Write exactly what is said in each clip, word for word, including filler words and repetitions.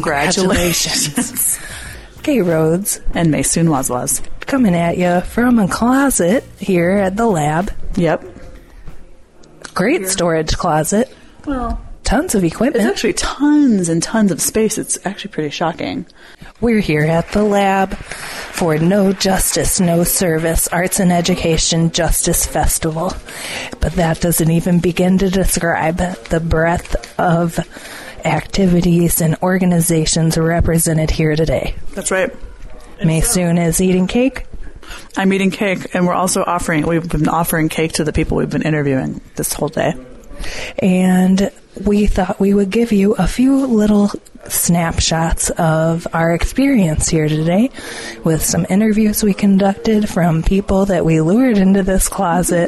Congratulations. Kay Rhodes. And Maysoon Wazwaz. Coming at you from a closet here at the lab. Yep. Great storage closet. Well, tons of equipment. It's actually tons and tons of space. It's actually pretty shocking. We're here at the lab for No Justice, No Service Arts and Education Justice Festival. But that doesn't even begin to describe the breadth of activities and organizations represented here today. That's right. Maysoon is eating cake. I'm eating cake, and we're also offering, we've been offering cake to the people we've been interviewing this whole day. And we thought we would give you a few little snapshots of our experience here today with some interviews we conducted from people that we lured into this closet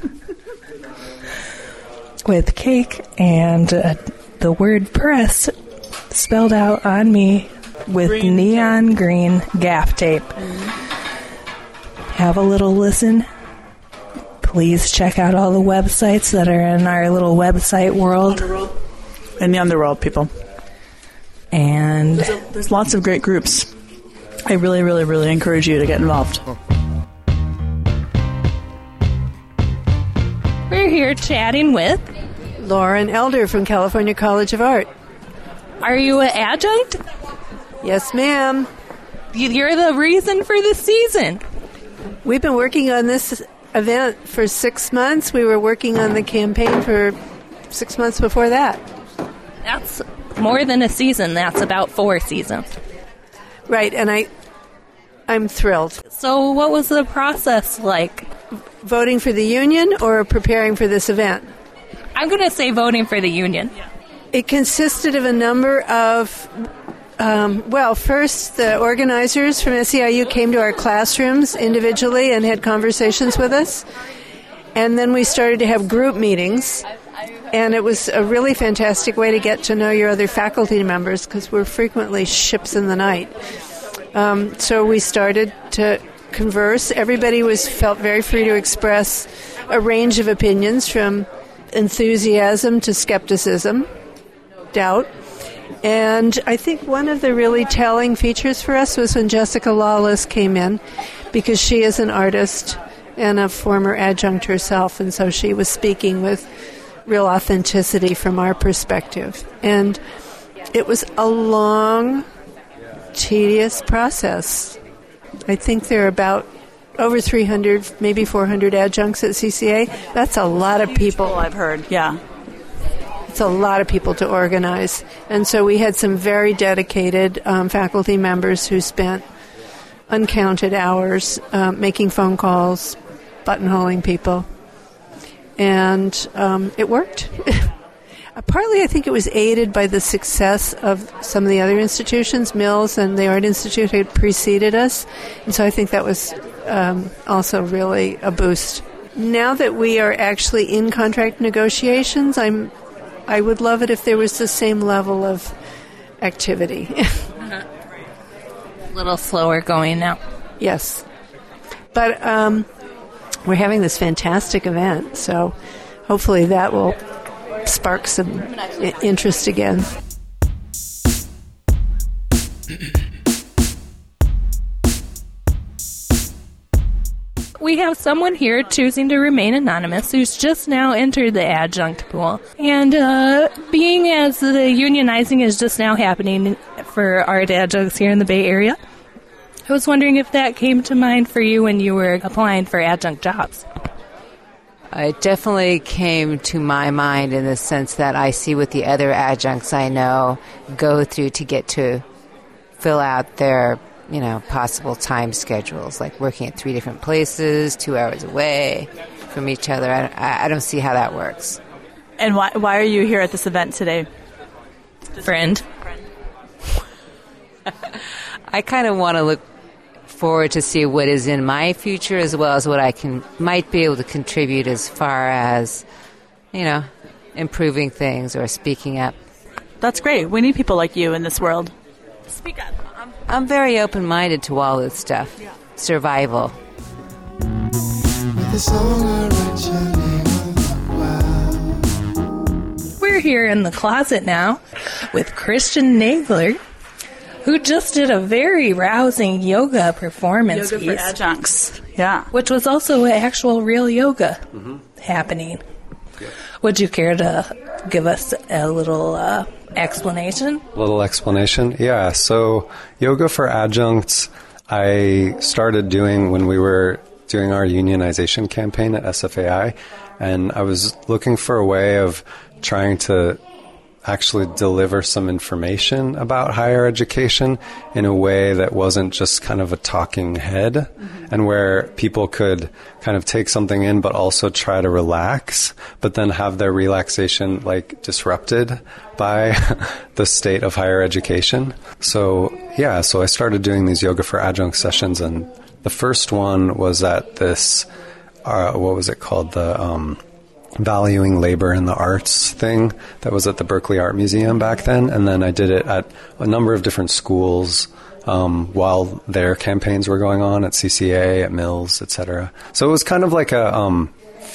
with cake and uh, the word press spelled out on me with green neon tape. green gaff tape. Mm-hmm. Have a little listen. Please check out all the websites that are in our little website world. Underworld. In the underworld, people. And there's, a, there's lots of great groups. I really, really, really encourage you to get involved. We're here chatting with Lauren Elder from California College of Art. Are you an adjunct? Yes, ma'am. You're the reason for the season. We've been working on this event for six months. We were working on the campaign for six months before that. That's more than a season. That's about four seasons. Right, and I, I'm thrilled. So what was the process like? Voting for the union or preparing for this event? I'm going to say voting for the union. It consisted of a number of, um, well, first the organizers from S E I U came to our classrooms individually and had conversations with us. And then we started to have group meetings. And it was a really fantastic way to get to know your other faculty members because we're frequently ships in the night. Um, so we started to converse. Everybody was felt very free to express a range of opinions from enthusiasm to skepticism, doubt. And I think one of the really telling features for us was when Jessica Lawless came in, because she is an artist and a former adjunct herself, and so she was speaking with real authenticity from our perspective. And it was a long, tedious process. I think there are about over three hundred, maybe four hundred adjuncts at C C A. That's a lot of people. I've heard, yeah. It's a lot of people to organize. And so we had some very dedicated um, faculty members who spent uncounted hours um, making phone calls, buttonholing people. And um, it worked. Partly, I think it was aided by the success of some of the other institutions. Mills and the Art Institute had preceded us. And so I think that was um, also really a boost. Now that we are actually in contract negotiations, I'm, I would love it if there was the same level of activity. A little slower going now. Yes. But um, we're having this fantastic event, so hopefully that will spark some I- interest again. We have someone here choosing to remain anonymous who's just now entered the adjunct pool. And uh, being as the unionizing is just now happening for art adjuncts here in the Bay Area, I was wondering if that came to mind for you when you were applying for adjunct jobs. It definitely came to my mind in the sense that I see what the other adjuncts I know go through to get to fill out their, you know, possible time schedules, like working at three different places, two hours away from each other. I, I don't see how that works. And why why are you here at this event today? Friend. I kind of want to look forward to see what is in my future as well as what I can might be able to contribute as far as, you know, improving things or speaking up. That's great. We need people like you in this world. Speak up. I'm, I'm very open-minded to all this stuff. Yeah. Survival. We're here in the closet now with Christian Nagler. who just did a very rousing yoga performance Yoga piece, for adjuncts. Yeah. which was also actual real yoga Mm-hmm. happening. Would you care to give us a little uh, explanation? Little explanation? Yeah. So, yoga for adjuncts, I started doing when we were doing our unionization campaign at S F A I, and I was looking for a way of trying to actually deliver some information about higher education in a way that wasn't just kind of a talking head, mm-hmm. and where people could kind of take something in but also try to relax, but then have their relaxation like disrupted by the state of higher education. So yeah, so I started doing these yoga for adjunct sessions, and the first one was at this, uh, what was it called? The, um, Valuing Labor in the Arts thing that was at the Berkeley Art Museum back then. And then I did it at a number of different schools um, while their campaigns were going on at C C A, at Mills, et cetera. So it was kind of like a um,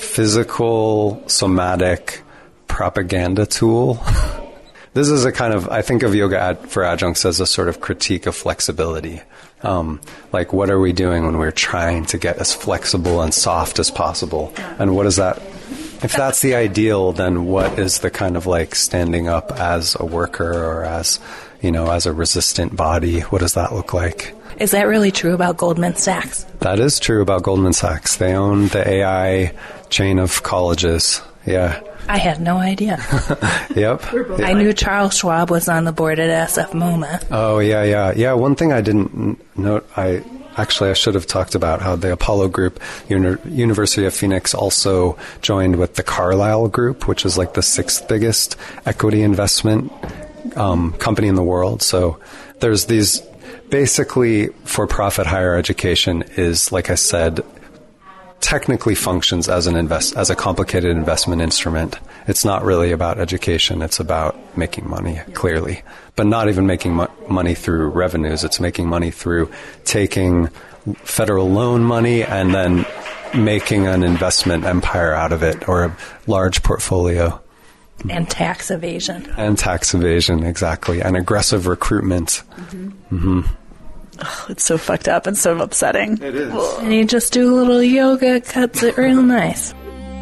physical, somatic propaganda tool. This is a kind of, I think of yoga ad- for adjuncts as a sort of critique of flexibility. Um, like, what are we doing when we're trying to get as flexible and soft as possible? And what is that? If that's the ideal, then what is the kind of like standing up as a worker or as, you know, as a resistant body? What does that look like? Is that really true about Goldman Sachs? That is true about Goldman Sachs. They own the A I chain of colleges. Yeah. I had no idea. Yep. I knew Charles Schwab was on the board at S F MoMA. Oh, yeah, yeah. Yeah, one thing I didn't note, I actually I should have talked about how the Apollo Group, Uni- University of Phoenix, also joined with the Carlyle Group, which is like the sixth biggest equity investment um, company in the world. So there's these, basically for-profit higher education is, like I said, technically functions as an invest as a complicated investment instrument. It's not really about education. It's about making money, clearly, but not even making mo- money through revenues. It's making money through taking federal loan money and then making an investment empire out of it, or a large portfolio. And tax evasion. And tax evasion, exactly. And aggressive recruitment. Mm-hmm. Mm-hmm. Oh, it's so fucked up and so upsetting. It is. And you just do a little yoga, cuts it real nice.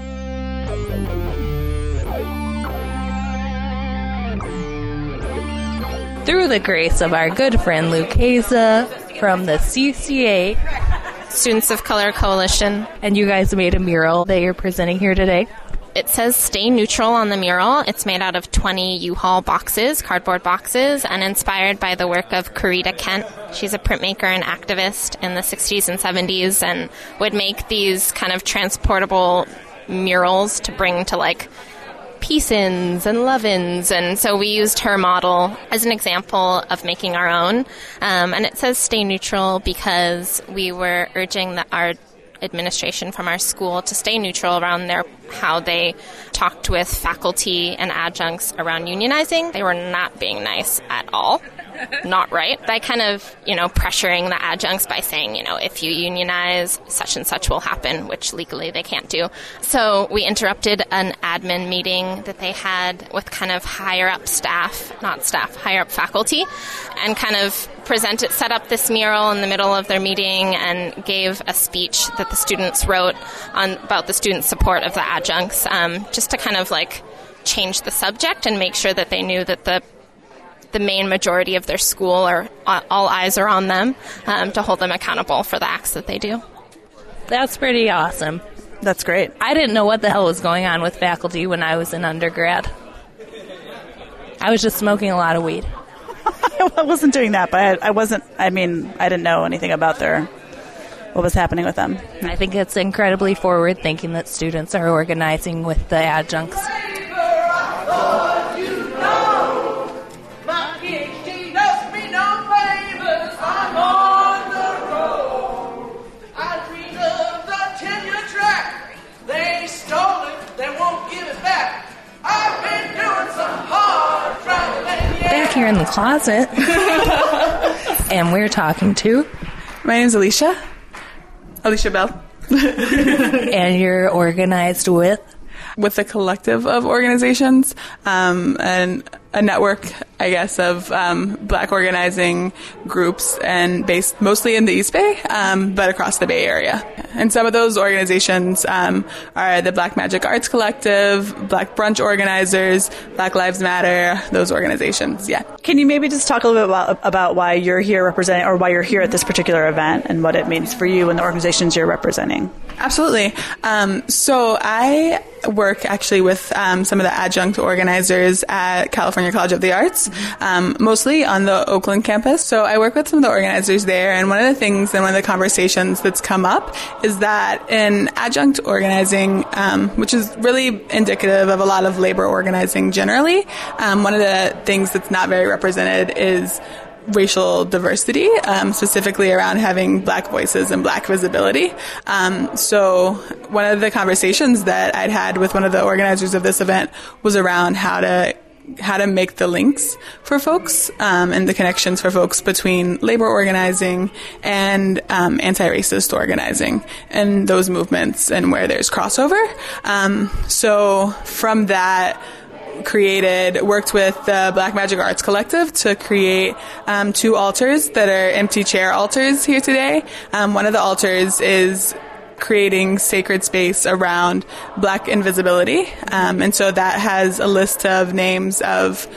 Through the grace of our good friend Lucasa from the C C A, Students of Color Coalition. And you guys made a mural that you're presenting here today. It says "Stay Neutral" on the mural. It's made out of twenty U-Haul boxes, cardboard boxes, and inspired by the work of Corita Kent. She's a printmaker and activist in the sixties and seventies, and would make these kind of transportable murals to bring to, like, peace-ins and love-ins. And so we used her model as an example of making our own. Um, and it says "Stay Neutral" because we were urging that our administration from our school to stay neutral around their how they talked with faculty and adjuncts around unionizing. They were not being nice at all. Not right. By kind of, you know, pressuring the adjuncts by saying, you know, if you unionize, such and such will happen, which legally they can't do. So we interrupted an admin meeting that they had with kind of higher up staff, not staff, higher up faculty, and kind of presented, set up this mural in the middle of their meeting and gave a speech that the students wrote on about the student support of the adjuncts, um, just to kind of like change the subject and make sure that they knew that the the main majority of their school, or uh, all eyes are on them, um, to hold them accountable for the acts that they do. That's pretty awesome. That's great. I didn't know what the hell was going on with faculty when I was in undergrad. I was just smoking a lot of weed. I wasn't doing that, but I, I wasn't, I mean, I didn't know anything about their, what was happening with them. I think it's incredibly forward thinking that students are organizing with the adjuncts. Back here in the closet. And we're talking to... My name's Alicia. Alicia Bell. And you're organized with? With a collective of organizations, um, and a network I guess, of um, black organizing groups, and based mostly in the East Bay, um, but across the Bay Area. And some of those organizations um, are the Black Magic Arts Collective, Black Brunch Organizers, Black Lives Matter, those organizations, yeah. Can you maybe just talk a little bit about, about why you're here representing, or why you're here at this particular event, and what it means for you and the organizations you're representing? Absolutely. Um, so I work actually with um, some of the adjunct organizers at California College of the Arts, um, mostly on the Oakland campus. So I work with some of the organizers there, and one of the things and one of the conversations that's come up is that in adjunct organizing, um, which is really indicative of a lot of labor organizing generally, um, one of the things that's not very represented is racial diversity, um, specifically around having black voices and black visibility. Um, so one of the conversations that I'd had with one of the organizers of this event was around how to how to make the links for folks um, and the connections for folks between labor organizing and um, anti-racist organizing and those movements and where there's crossover. Um, so from that, created, worked with the Black Magic Arts Collective to create um, two altars that are empty chair altars here today. Um, one of the altars is creating sacred space around black invisibility. Um, and so that has a list of names of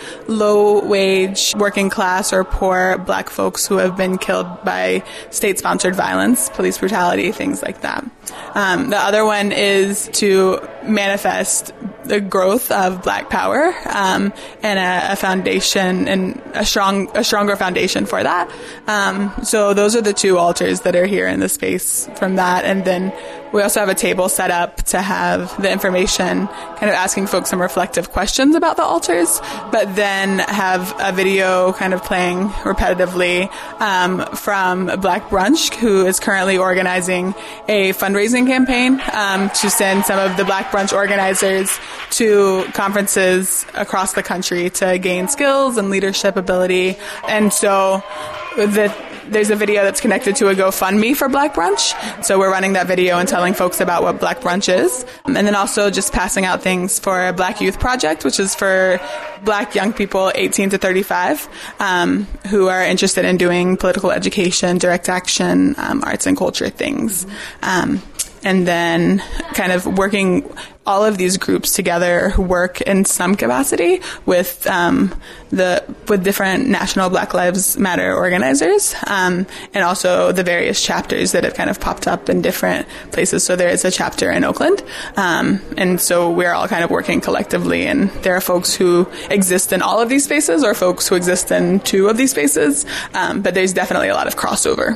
low-wage, working class, or poor black folks who have been killed by state-sponsored violence, police brutality, things like that. Um, the other one is to manifest the growth of black power um, and a, a foundation and a strong, a stronger foundation for that. Um, so those are the two altars that are here in the space from that. And then we also have a table set up to have the information, kind of asking folks some reflective questions about the altars, but then have a video kind of playing repetitively um, from Black Brunch, who is currently organizing a fundraising campaign um, to send some of the Black Brunch organizers to conferences across the country to gain skills and leadership ability. And so the there's a video that's connected to a GoFundMe for Black Brunch. So we're running that video and telling folks about what Black Brunch is. And then also just passing out things for Black Youth Project, which is for black young people eighteen to thirty-five um, who are interested in doing political education, direct action, um, arts and culture things. Um, and then kind of working all of these groups together who work in some capacity with um, the with different national Black Lives Matter organizers, um, and also the various chapters that have kind of popped up in different places. So there is a chapter in Oakland, um, and so we're all kind of working collectively. And there are folks who exist in all of these spaces, or folks who exist in two of these spaces, um, but there's definitely a lot of crossover.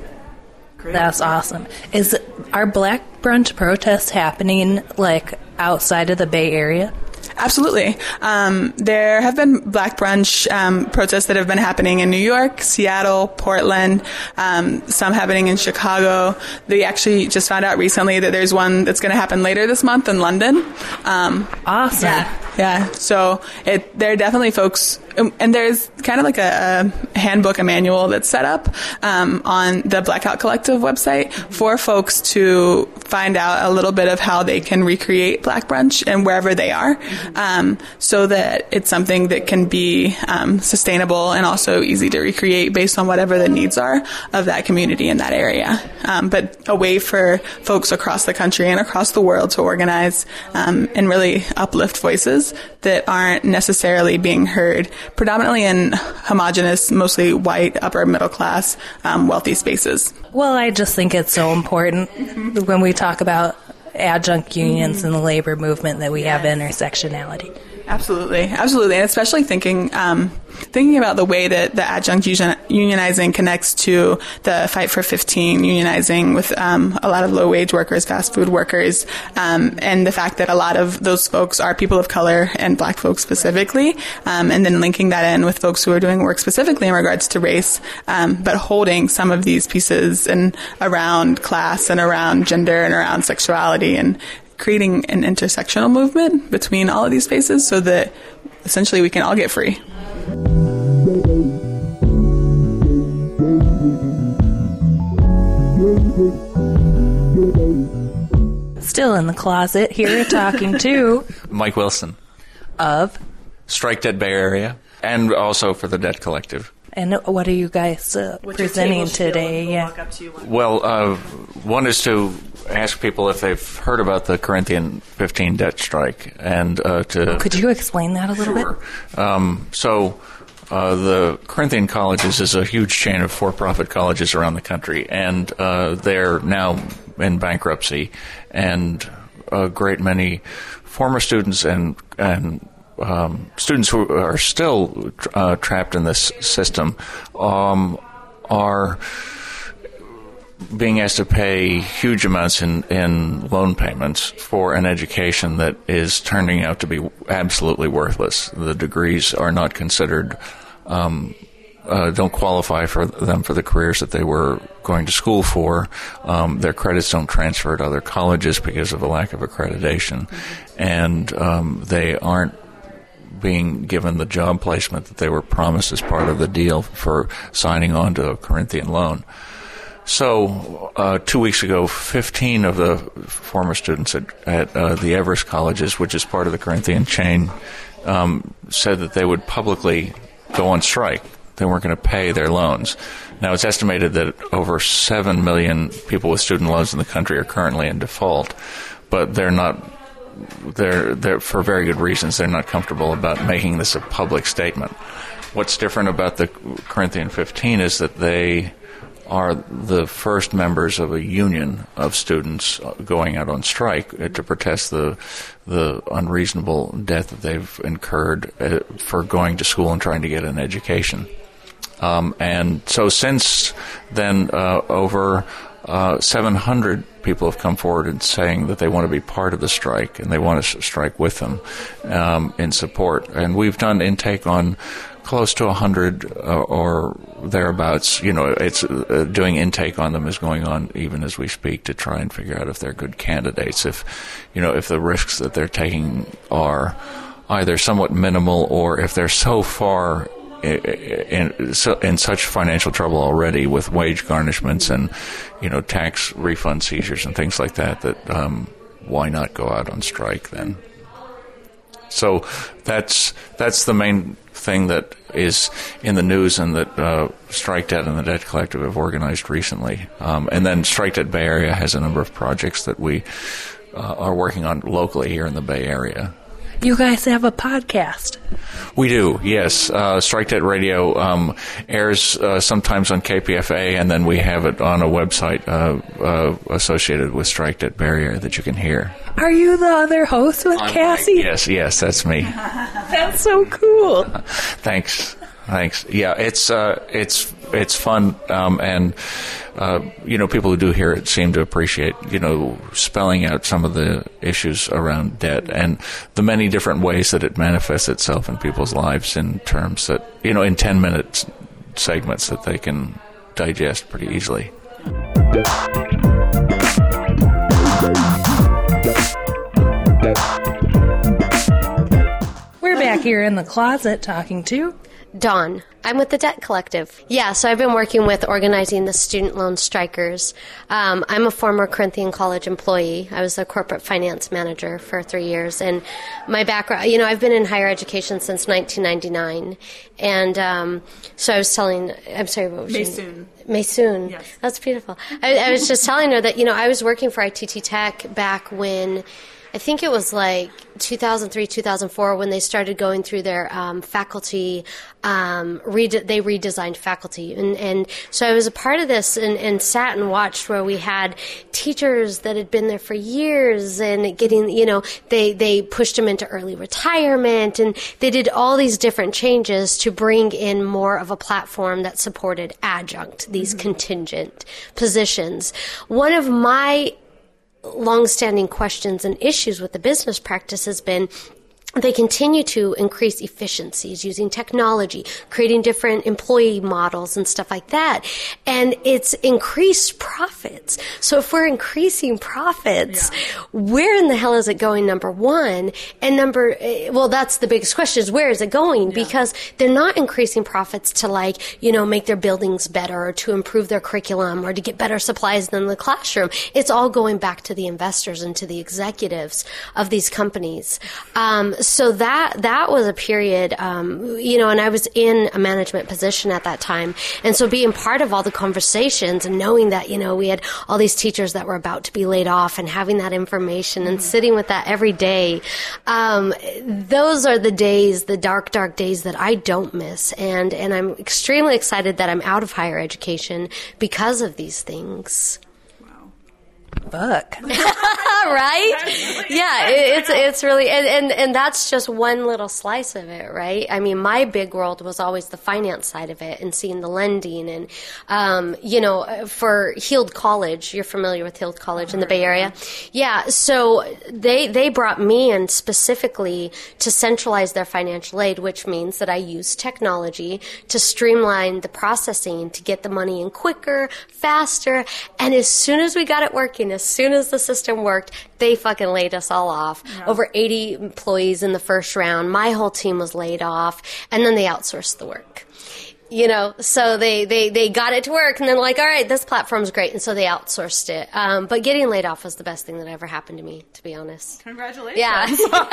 That's awesome. Is our Black Brunch protests happening like outside of the Bay Area? Absolutely. Um, there have been Black Brunch um, protests that have been happening in New York, Seattle, Portland, um, some happening in Chicago. They actually just found out recently that there's one that's going to happen later this month in London. Um, awesome. Yeah. Yeah. So it, there are definitely folks, and there's kind of like a, a handbook, a manual that's set up um, on the Blackout Collective website for folks to find out a little bit of how they can recreate Black Brunch and wherever they are, um, so that it's something that can be um, sustainable and also easy to recreate based on whatever the needs are of that community in that area. Um, but a way for folks across the country and across the world to organize um, and really uplift voices that aren't necessarily being heard, predominantly in homogenous, mostly white, upper middle class, um, wealthy spaces. Well, I just think it's so important mm-hmm. when we talk about adjunct unions mm-hmm. and the labor movement that we yes. have intersectionality. Absolutely, absolutely, and especially thinking um, thinking about the way that the adjunct union, unionizing connects to the Fight for fifteen unionizing with um, a lot of low-wage workers, fast food workers, um, and the fact that a lot of those folks are people of color and Black folks specifically, um, and then linking that in with folks who are doing work specifically in regards to race, um, but holding some of these pieces and around class and around gender and around sexuality, and creating an intersectional movement between all of these spaces so that essentially we can all get free. Still in the closet here talking to Mike Wilson of Strike Dead Bay Area. and also for the Debt Collective. And what are you guys uh, presenting today? Yeah. Well, uh, one is to ask people if they've heard about the Corinthian fifteen debt strike, and uh, to could you explain that a little sure. bit? Um, so. Uh, the Corinthian Colleges is a huge chain of for-profit colleges around the country, and uh, they're now in bankruptcy, and a great many former students and and um, students who are still uh, trapped in this system um, are being asked to pay huge amounts in, in loan payments for an education that is turning out to be absolutely worthless. The degrees are not considered, um, uh, don't qualify for them for the careers that they were going to school for. Um, their credits don't transfer to other colleges because of a lack of accreditation. And um, they aren't being given the job placement that they were promised as part of the deal for signing on to a Corinthian loan. So, uh, two weeks ago, fifteen of the former students at, at uh, the Everest colleges, which is part of the Corinthian chain, um, said that they would publicly go on strike. They weren't going to pay their loans. Now, it's estimated that over seven million people with student loans in the country are currently in default, but they're not, they're, they're, for very good reasons, they're not comfortable about making this a public statement. What's different about the Corinthian fifteen is that they are the first members of a union of students going out on strike to protest the the unreasonable debt that they've incurred uh, for going to school and trying to get an education. Um, and so since then, uh, over uh, seven hundred people have come forward and saying that they want to be part of the strike and they want to strike with them um, in support. And we've done intake on close to a hundred uh, or thereabouts. You know, it's uh, doing intake on them is going on even as we speak to try and figure out if they're good candidates. If, you know, if the risks that they're taking are either somewhat minimal or if they're so far in, in, in such financial trouble already with wage garnishments and, you know, tax refund seizures and things like that, that um, why not go out on strike then? So that's that's the main thing that is in the news and that uh, Strike Debt and the Debt Collective have organized recently. Um, and then Strike Debt Bay Area has a number of projects that we uh, are working on locally here in the Bay Area. You guys have a podcast. We do, yes. Uh, Strike Debt Radio um, airs uh, sometimes on K P F A, and then we have it on a website uh, uh, associated with Strike Debt Bay Area that you can hear. Are you the other host with I'm Cassie? Right. Yes, yes, that's me. That's so cool. Thanks, thanks. Yeah, it's uh, it's it's fun, um, and uh, you know, people who do hear it seem to appreciate, you know, spelling out some of the issues around debt and the many different ways that it manifests itself in people's lives in terms that, you know, in ten minute segments that they can digest pretty easily. We're back here in the closet talking to Dawn. I'm with the Debt Collective. Yeah, so I've been working with organizing the student loan strikers. Um, I'm a former Corinthian College employee. I was a corporate finance manager for three years. And my background, you know, I've been in higher education since nineteen ninety-nine. And um, so I was telling, I'm sorry, what was Maysoon. Maysoon. Yes. That's beautiful. I, I was just telling her that, you know, I was working for I T T Tech back when, I think it was like two thousand three, two thousand four when they started going through their um, faculty, um, rede- they redesigned faculty. And, and so I was a part of this and, and sat and watched where we had teachers that had been there for years and getting, you know, they, they pushed them into early retirement and they did all these different changes to bring in more of a platform that supported adjunct, these mm-hmm. contingent positions. One of my long-standing questions and issues with the business practice has been they continue to increase efficiencies using technology, creating different employee models and stuff like that. And it's increased profits. So if we're increasing profits, yeah. where in the hell is it going, number one? And number, well, that's the biggest question is where is it going? Yeah. Because they're not increasing profits to like, you know, make their buildings better or to improve their curriculum or to get better supplies than the classroom. It's all going back to the investors and to the executives of these companies. Um, so that that was a period, um, you know, and I was in a management position at that time. And so being part of all the conversations and knowing that, you know, we had all these teachers that were about to be laid off and having that information and sitting with that every day, um, those are the days, the dark, dark days that I don't miss. And, and I'm extremely excited that I'm out of higher education because of these things. Fuck. Right? Yeah, it, it's it's really, and, and, and that's just one little slice of it, right? I mean, my big world was always the finance side of it and seeing the lending and, um, you know, for Heald College, you're familiar with Heald College in the Bay Area? Yeah, so they, they brought me in specifically to centralize their financial aid, which means that I use technology to streamline the processing to get the money in quicker, faster, and as soon as we got it working, as soon as the system worked, they fucking laid us all off. Yeah. Over eighty employees in the first round. My whole team was laid off, and then they outsourced the work. You know, so they, they, they got it to work, and then like, all right, this platform's great, and so they outsourced it. Um, but getting laid off was the best thing that ever happened to me, to be honest. Congratulations! Yeah,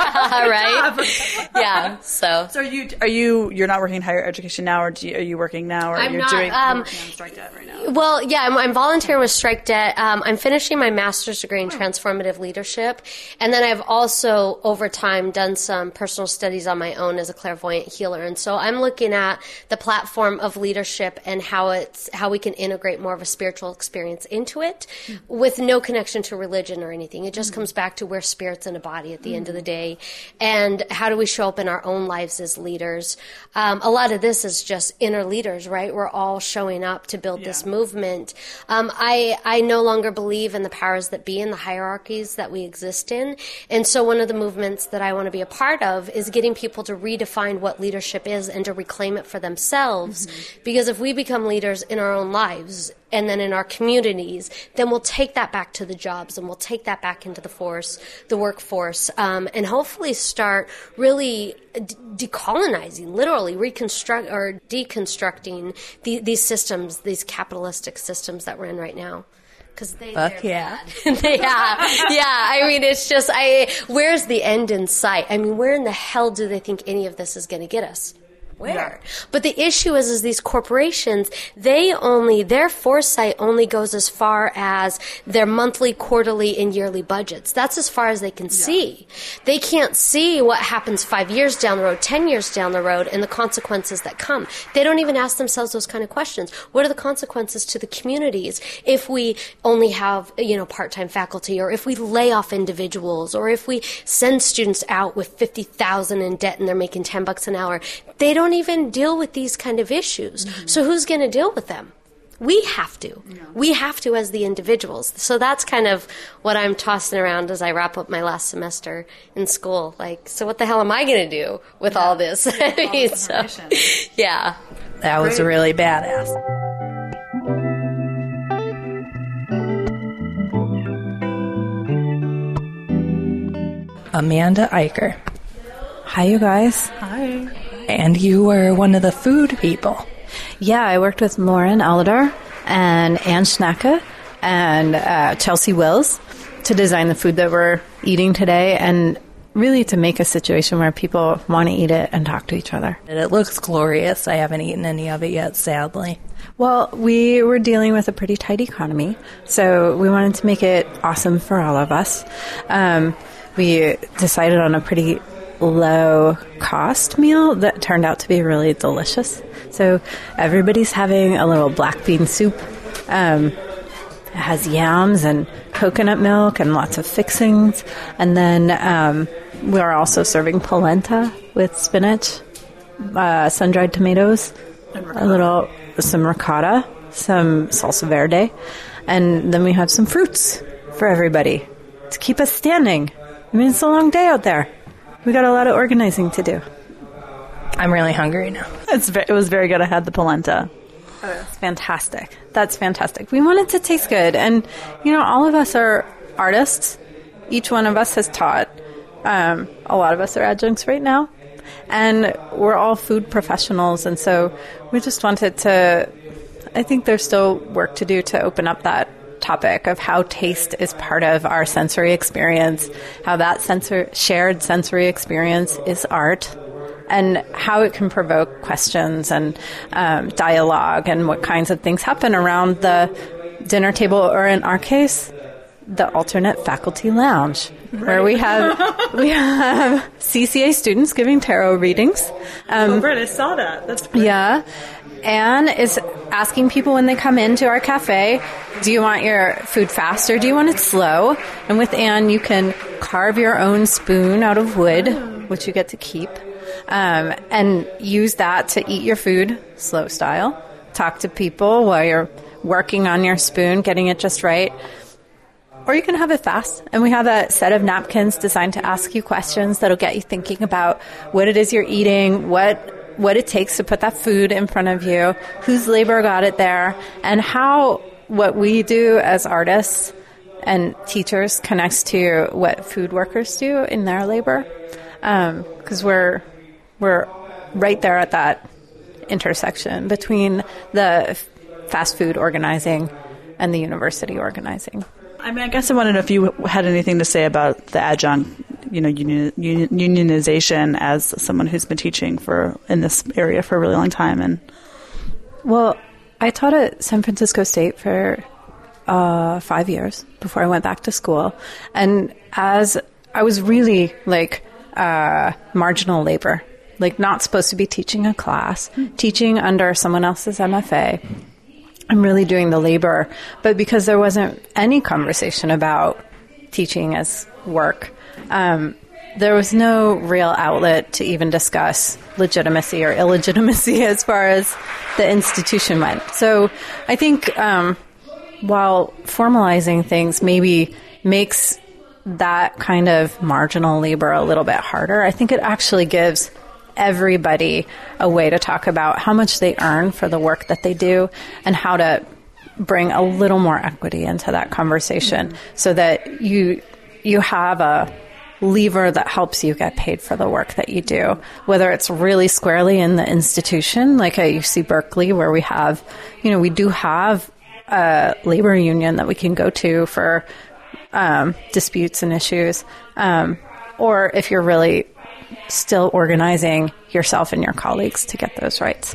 right. Yeah. So, so are you are you you're not working in higher education now, or do you, are you working now, or I'm you're not, doing um, you're working on strike debt right now? Well, yeah, I'm, I'm volunteering with Strike Debt. Um, I'm finishing my master's degree in transformative leadership, and then I've also over time done some personal studies on my own as a clairvoyant healer, and so I'm looking at the platform of leadership and how it's how we can integrate more of a spiritual experience into it mm. with no connection to religion or anything. It just mm. comes back to we're spirits in a body at the mm. end of the day, and how do we show up in our own lives as leaders? Um, a lot of this is just inner leaders, right? We're all showing up to build yeah. this movement. Um, I I no longer believe in the powers that be in the hierarchies that we exist in, and so one of the movements that I want to be a part of is getting people to redefine what leadership is and to reclaim it for themselves. Mm-hmm. Because if we become leaders in our own lives and then in our communities, then we'll take that back to the jobs and we'll take that back into the force, the workforce, um, and hopefully start really de- decolonizing, literally reconstruct or deconstructing the, these systems, these capitalistic systems that we're in right now. Cause they, Fuck yeah. they, yeah. Yeah. I mean, it's just, I, where's the end in sight? I mean, where in the hell do they think any of this is going to get us? Where? Yeah. But the issue is, is these corporations, they only, their foresight only goes as far as their monthly, quarterly, and yearly budgets. That's as far as they can yeah. see. They can't see what happens five years down the road, ten years down the road, and the consequences that come. They don't even ask themselves those kind of questions. What are the consequences to the communities if we only have, you know, part-time faculty, or if we lay off individuals, or if we send students out with fifty thousand dollars in debt and they're making ten bucks an hour? They don't even deal with these kind of issues. Mm-hmm. So who's going to deal with them? We have to. Yeah. We have to as the individuals. So that's kind of what I'm tossing around as I wrap up my last semester in school. Like, so what the hell am I going to do with yeah. all this? I mean, all so, yeah. That was Great. really badass. Amanda Eicher. Hi, you guys. Hi. And you were one of the food people. Yeah, I worked with Lauren Alder and Ann Schnacke and uh, Chelsea Wills to design the food that we're eating today, and really to make a situation where people want to eat it and talk to each other. And it looks glorious. I haven't eaten any of it yet, sadly. Well, we were dealing with a pretty tight economy, so we wanted to make it awesome for all of us. Um, we decided on a pretty low cost meal that turned out to be really delicious. So everybody's having a little black bean soup. Um, it has yams and coconut milk and lots of fixings. And then um, we're also serving polenta with spinach, uh, sun-dried tomatoes, a little, some ricotta, some salsa verde. And then we have some fruits for everybody to keep us standing. I mean, it's a long day out there. We got a lot of organizing to do. I'm really hungry now. It's ve- it was very good. I had the polenta. Oh, that's fantastic. That's fantastic. We want it to taste good. And, you know, all of us are artists. Each one of us has taught. Um, a lot of us are adjuncts right now. And we're all food professionals. And so we just wanted to, I think there's still work to do to open up that topic of how taste is part of our sensory experience, how that sensor, shared sensory experience is art, and how it can provoke questions and um, dialogue and what kinds of things happen around the dinner table, or in our case, the alternate faculty lounge, right, where we have we have C C A students giving tarot readings. Um, oh, right, I saw that. That's great. Yeah. Anne is asking people when they come into our cafe, do you want your food fast or do you want it slow? And with Anne, you can carve your own spoon out of wood, which you get to keep. Um, and use that to eat your food slow style. Talk to people while you're working on your spoon, getting it just right. Or you can have it fast. And we have a set of napkins designed to ask you questions that'll get you thinking about what it is you're eating, what what it takes to put that food in front of you, whose labor got it there, and how what we do as artists and teachers connects to what food workers do in their labor. Because um, we're We're right there at that intersection between the fast food organizing and the university organizing. I mean, I guess I wanted to know if you had anything to say about the adjunct, you know, union, union, unionization as someone who's been teaching for in this area for a really long time. And well, I taught at San Francisco State for uh, five years before I went back to school, and as I was really like uh, marginal labor. Like not supposed to be teaching a class, teaching under someone else's M F A. I'm really doing the labor. But because there wasn't any conversation about teaching as work, um, there was no real outlet to even discuss legitimacy or illegitimacy as far as the institution went. So I think um, while formalizing things maybe makes that kind of marginal labor a little bit harder, I think it actually gives everybody a way to talk about how much they earn for the work that they do and how to bring a little more equity into that conversation, mm-hmm. so that you you have a lever that helps you get paid for the work that you do, whether it's really squarely in the institution, like at U C Berkeley, where we have, you know, we do have a labor union that we can go to for um, disputes and issues, um, or if you're really still organizing yourself and your colleagues to get those rights.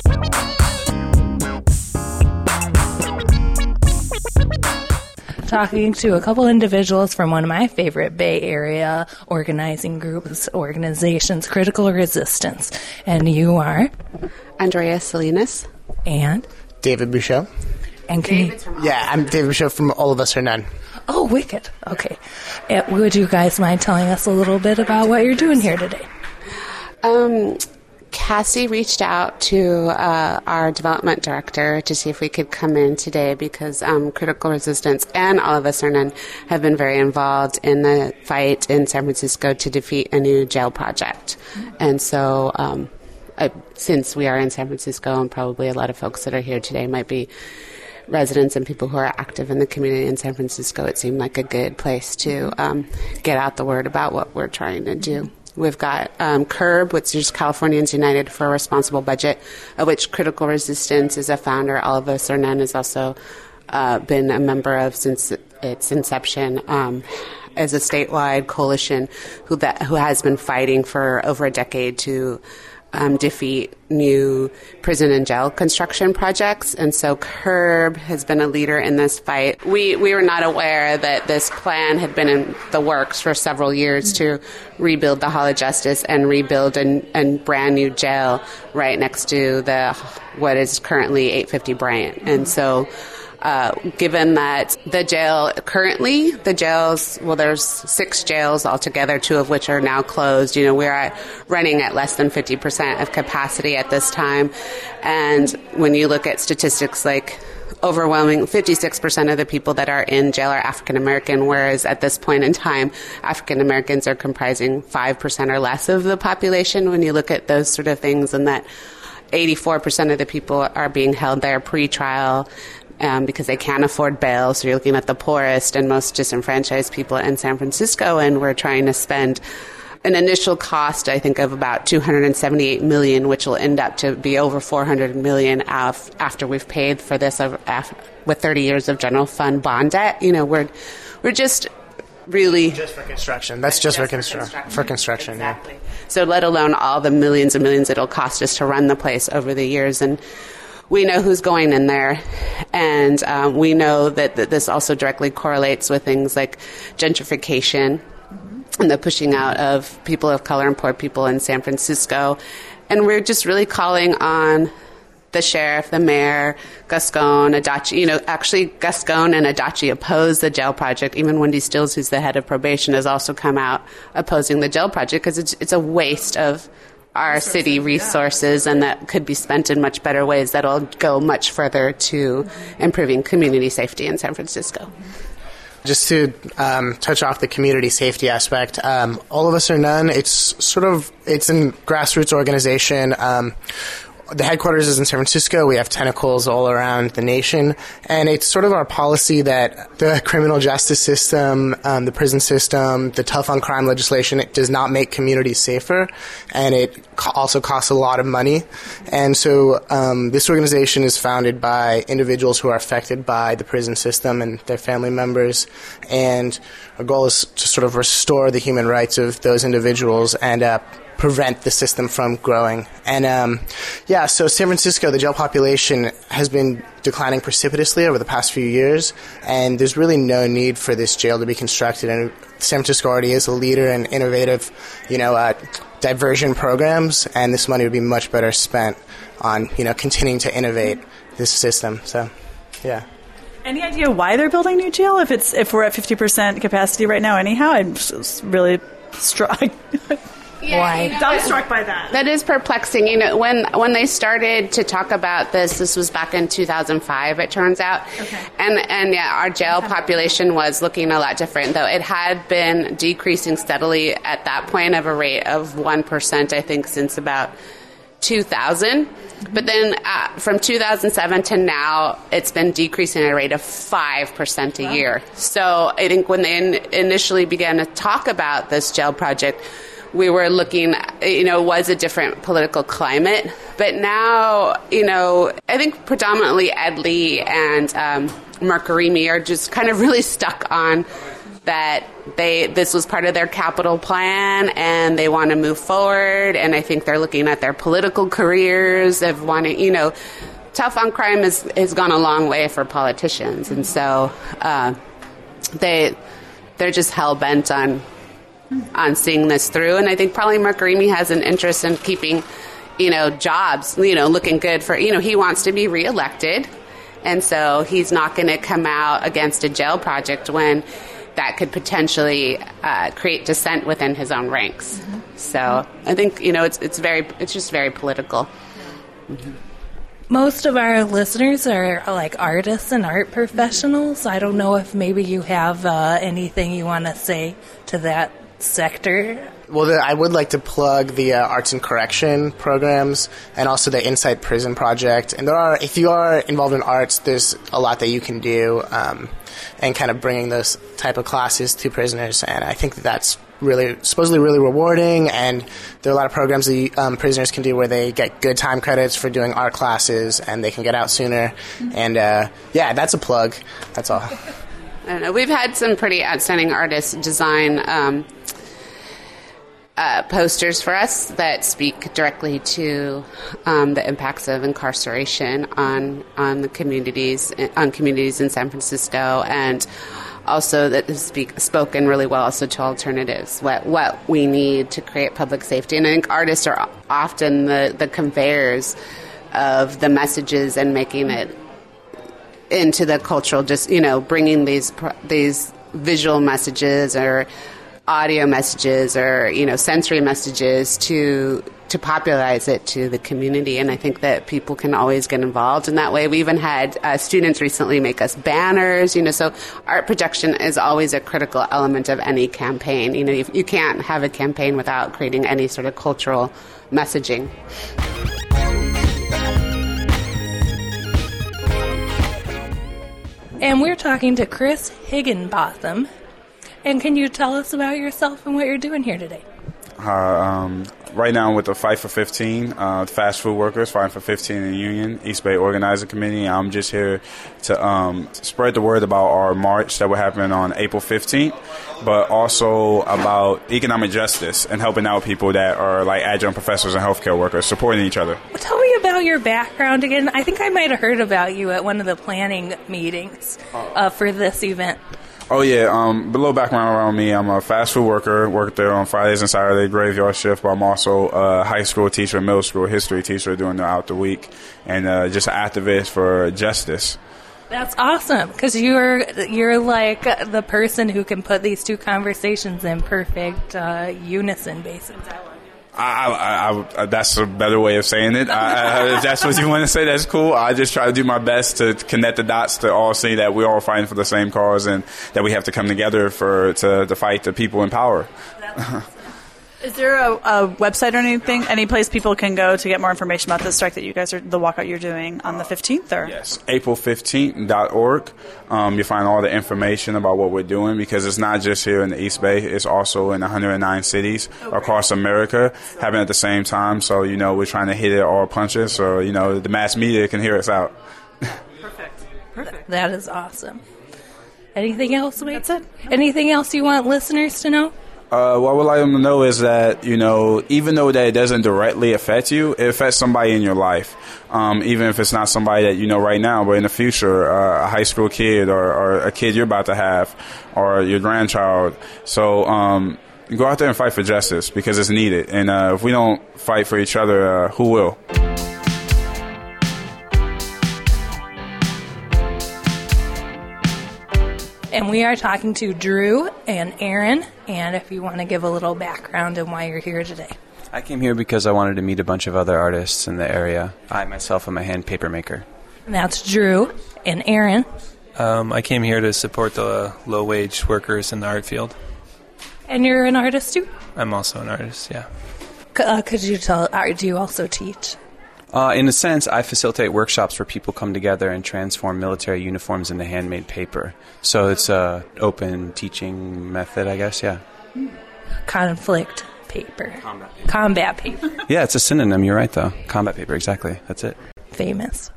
Talking to a couple individuals from one of my favorite Bay Area organizing groups, organizations, Critical Resistance. And you are? Andrea Salinas. And? David Bouchot. And can you... Yeah, I'm David Bouchot from All of Us Are None. Oh, wicked. Okay. Uh, would you guys mind telling us a little bit about what you're doing here today? Um, Cassie reached out to uh, our development director to see if we could come in today because um, Critical Resistance and All of Us Are None have been very involved in the fight in San Francisco to defeat a new jail project. Mm-hmm. And so um, uh, since we are in San Francisco, and probably a lot of folks that are here today might be residents and people who are active in the community in San Francisco, it seemed like a good place to um, get out the word about what we're trying to do. We've got um, CURB, which is Californians United for a Responsible Budget, of which Critical Resistance is a founder. All of Us Are None has also uh, been a member of since its inception, um, as a statewide coalition who that who has been fighting for over a decade to Um, defeat new prison and jail construction projects. And so CURB has been a leader in this fight. We we were not aware that this plan had been in the works for several years to rebuild the Hall of Justice and rebuild a, a brand new jail right next to the what is currently eight fifty Bryant. And so Uh, given that the jail currently, the jails, well, there's six jails altogether, two of which are now closed. You know, we're at, running at less than fifty percent of capacity at this time. And when you look at statistics like overwhelming fifty-six percent of the people that are in jail are African American, whereas at this point in time, African Americans are comprising five percent or less of the population. When you look at those sort of things, and that eighty-four percent of the people are being held there pre-trial, Um, because they can't afford bail. So you're looking at the poorest and most disenfranchised people in San Francisco, and we're trying to spend an initial cost, I think, of about two hundred seventy-eight million dollars, which will end up to be over four hundred million dollars after we've paid for this with thirty years of general fund bond debt. You know, we're we're just really just for construction. That's just, just for, constru- for construction. For construction, exactly. Yeah. So let alone all the millions and millions it'll cost us to run the place over the years. And we know who's going in there, and um, we know that, that this also directly correlates with things like gentrification and the pushing out of people of color and poor people in San Francisco. And we're just really calling on the sheriff, the mayor, Gascon, Adachi. You know, actually, Gascon and Adachi oppose the jail project. Even Wendy Stills, who's the head of probation, has also come out opposing the jail project because it's, it's a waste of our resources, city resources, yeah. And that could be spent in much better ways that'll go much further to improving community safety in San Francisco. Just to um, touch off the community safety aspect, um, All of Us or None, it's sort of, it's a grassroots organization. Um, The headquarters is in San Francisco. We have tentacles all around the nation. And it's sort of our policy that the criminal justice system, um, the prison system, the tough on crime legislation, it does not make communities safer. And it co- also costs a lot of money. And so um, this organization is founded by individuals who are affected by the prison system and their family members. And our goal is to sort of restore the human rights of those individuals and uh, prevent the system from growing. And um, yeah, so San Francisco, the jail population has been declining precipitously over the past few years, and there's really no need for this jail to be constructed. And San Francisco already is a leader in innovative, you know, uh, diversion programs, and this money would be much better spent on, you know, continuing to innovate this system. So, yeah. Any idea why they're building new jail? If it's if we're at fifty percent capacity right now, anyhow, I'm just really struck. Yeah, Why? You know, I'm struck by that. That is perplexing. You know, when when they started to talk about this, this was back in two thousand five, it turns out. Okay. And, and yeah, our jail population was looking a lot different, though it had been decreasing steadily at that point of a rate of one percent, I think, since about two thousand. But then uh, from two thousand seven to now, it's been decreasing at a rate of five percent a wow. year. So I think when they in- initially began to talk about this jail project, we were looking, you know, was a different political climate. But now, you know, I think predominantly Ed Lee and um, Mark Karimi are just kind of really stuck on that they this was part of their capital plan and they want to move forward. And I think they're looking at their political careers of wanting, you know, tough on crime has, has gone a long way for politicians. And so uh, they, they're just hell-bent on on seeing this through. And I think probably Mark Karimi has an interest in keeping, you know, jobs, you know, looking good for, you know, he wants to be reelected. And so he's not going to come out against a jail project when that could potentially uh, create dissent within his own ranks. Mm-hmm. So I think, you know, it's it's very, it's just very political. Mm-hmm. Most of our listeners are like artists and art professionals. I don't know if maybe you have uh, anything you want to say to that sector. Well, the, I would like to plug the uh, Arts and Correction programs and also the Insight Prison Project. And there are, if you are involved in arts, there's a lot that you can do um, and kind of bringing those type of classes to prisoners. And I think that that's really, supposedly really rewarding. And there are a lot of programs that you, um, prisoners can do where they get good time credits for doing art classes and they can get out sooner. And uh, yeah, that's a plug. That's all. I don't know. We've had some pretty outstanding artists design um, uh, posters for us that speak directly to um, the impacts of incarceration on on the communities on communities in San Francisco, and also that have speak, spoken really well also to alternatives, what what we need to create public safety. And I think artists are often the, the conveyors of the messages and making it into the cultural, just, you know, bringing these these visual messages or audio messages or, you know, sensory messages to to popularize it to the community. And I think that people can always get involved in that way. We even had uh, students recently make us banners, you know, so art production is always a critical element of any campaign. You know, you, you can't have a campaign without creating any sort of cultural messaging. And we're talking to Chris Higginbotham. And can you tell us about yourself and what you're doing here today? Uh, um, right now, I'm with the Fight for fifteen, uh, fast food workers fighting for fifteen in the union, East Bay Organizing Committee. I'm just here to um, spread the word about our march that will happen on April fifteenth, but also about economic justice and helping out people that are like adjunct professors and healthcare workers, supporting each other. Tell me about your background again. I think I might have heard about you at one of the planning meetings uh, for this event. Oh, yeah. Um, a little background around me. I'm a fast food worker, work there on Fridays and Saturday, graveyard shift, but I'm also a high school teacher, middle school history teacher doing it out the week, and uh, just an activist for justice. That's awesome, because you're, you're like the person who can put these two conversations in perfect uh, unison, basically. I, I, I, that's a better way of saying it. I, I, if that's what you want to say, that's cool. I just try to do my best to connect the dots to all see that we're all fighting for the same cause and that we have to come together for to, to fight the people in power. Is there a, a website or anything, any place people can go to get more information about the strike that you guys are, the walkout you're doing on the fifteenth? Or? Yes, april fifteenth dot org. Um, you find all the information about what we're doing, because it's not just here in the East Bay. It's also in one hundred nine cities okay. across America happening at the same time. So, you know, we're trying to hit it all punches so, you know, the mass media can hear us out. Perfect. Perfect. That is awesome. Anything else, Wade? That's it. Anything else you want listeners to know? Uh, what I would like them to know is that, you know, even though that it doesn't directly affect you, it affects somebody in your life. Um, even if it's not somebody that you know right now, but in the future, uh, a high school kid or, or a kid you're about to have or your grandchild. So um, go out there and fight for justice, because it's needed. And uh, if we don't fight for each other, uh, who will? And we are talking to Drew and Aaron, and if you want to give a little background on why you're here today. I came here because I wanted to meet a bunch of other artists in the area. I myself am a hand paper maker. And that's Drew and Aaron. Um, I came here to support the low-wage workers in the art field. And you're an artist too? I'm also an artist, yeah. C- uh, could you tell, uh, do you also teach? Uh, in a sense, I facilitate workshops where people come together and transform military uniforms into handmade paper. So it's an open teaching method, I guess, yeah. Conflict paper. Combat paper. Combat paper. Yeah, it's a synonym. You're right, though. Combat paper, exactly. That's it. Famous.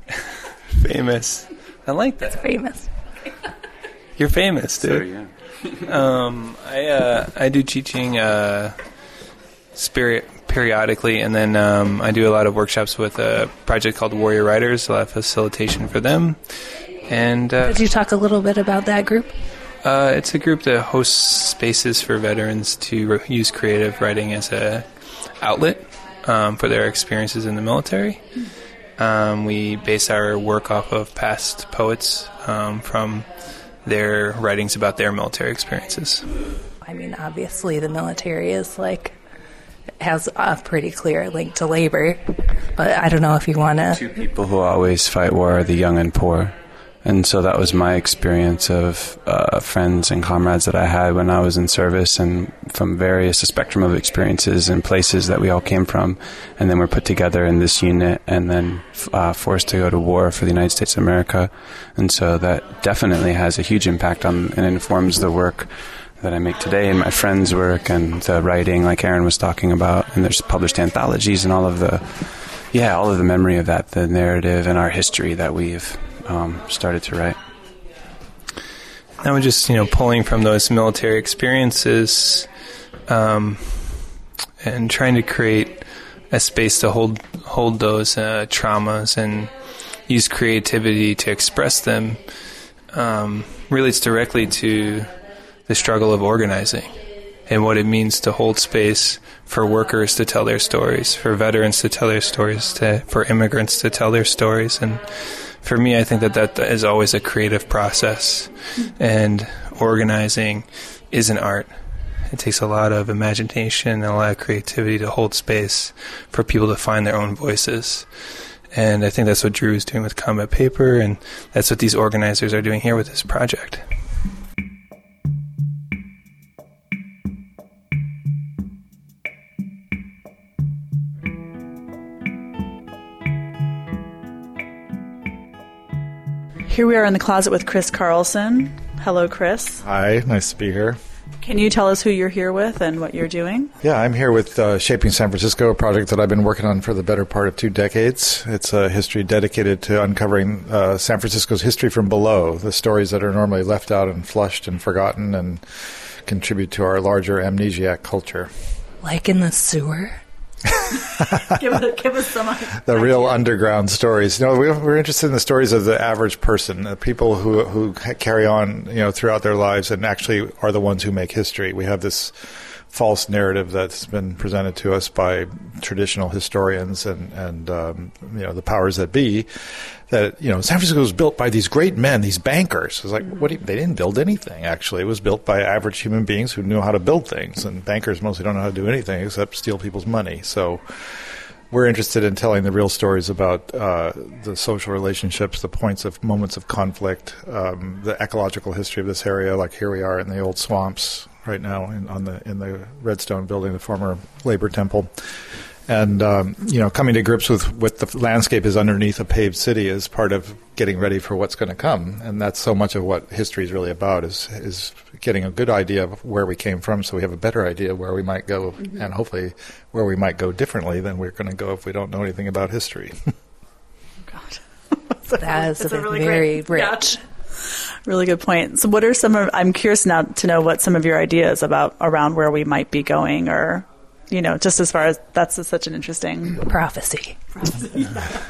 Famous. I like that. It's famous. You're famous, dude. So, yeah. um, I, uh, I do teaching uh, spirit periodically, and then um, I do a lot of workshops with a project called Warrior Writers, a lot of facilitation for them. And uh, could you talk a little bit about that group? Uh, it's a group that hosts spaces for veterans to re- use creative writing as a outlet um, for their experiences in the military. Um, we base our work off of past poets um, from their writings about their military experiences. I mean, obviously the military is like has a pretty clear link to labor, but I don't know if you want to... Two people who always fight war are the young and poor. And so that was my experience of uh, friends and comrades that I had when I was in service, and from various a spectrum of experiences and places that we all came from. And then we're put together in this unit and then uh, forced to go to war for the United States of America. And so that definitely has a huge impact on and informs the work that I make today and my friends' work and the writing like Aaron was talking about. And there's published anthologies and all of the, yeah, all of the memory of that, the narrative and our history that we've um, started to write. Now we're just, you know, pulling from those military experiences um, and trying to create a space to hold hold those uh, traumas and use creativity to express them um, relates directly to the struggle of organizing and what it means to hold space for workers to tell their stories, for veterans to tell their stories, to, for immigrants to tell their stories. And for me, I think that that is always a creative process, and organizing is an art. It takes a lot of imagination and a lot of creativity to hold space for people to find their own voices. And I think that's what Drew is doing with Combat Paper, and that's what these organizers are doing here with this project. Here we are in the closet with Chris Carlson. Hello, Chris. Hi, nice to be here. Can you tell us who you're here with and what you're doing? Yeah, I'm here with uh, Shaping San Francisco, a project that I've been working on for the better part of two decades. It's a history dedicated to uncovering uh, San Francisco's history from below, the stories that are normally left out and flushed and forgotten and contribute to our larger amnesiac culture. Like in the sewer? give, us, give us some the real underground stories. You know, we're interested in the stories of the average person, the people who who carry on, you know, throughout their lives and actually are the ones who make history. We have this false narrative that's been presented to us by traditional historians and and um, you know, the powers that be, that, you know, San Francisco was built by these great men, these bankers. It's like, what? Do you, they didn't build anything. Actually, it was built by average human beings who knew how to build things, and bankers mostly don't know how to do anything except steal people's money. So we're interested in telling the real stories about uh, the social relationships, the points of moments of conflict, um, the ecological history of this area. Like here we are in the old swamps right now in, on the in the Redstone building, the former Labor Temple. And, um, you know, coming to grips with what the landscape is underneath a paved city is part of getting ready for what's going to come. And that's so much of what history is really about, is is getting a good idea of where we came from so we have a better idea of where we might go, mm-hmm. and hopefully where we might go differently than we're going to go if we don't know anything about history. God. That is a, a really very great, rich. Yeah. Really good point. So what are some of, I'm curious now to know what some of your ideas about around where we might be going, or, you know, just as far as that's a, such an interesting prophecy. prophecy.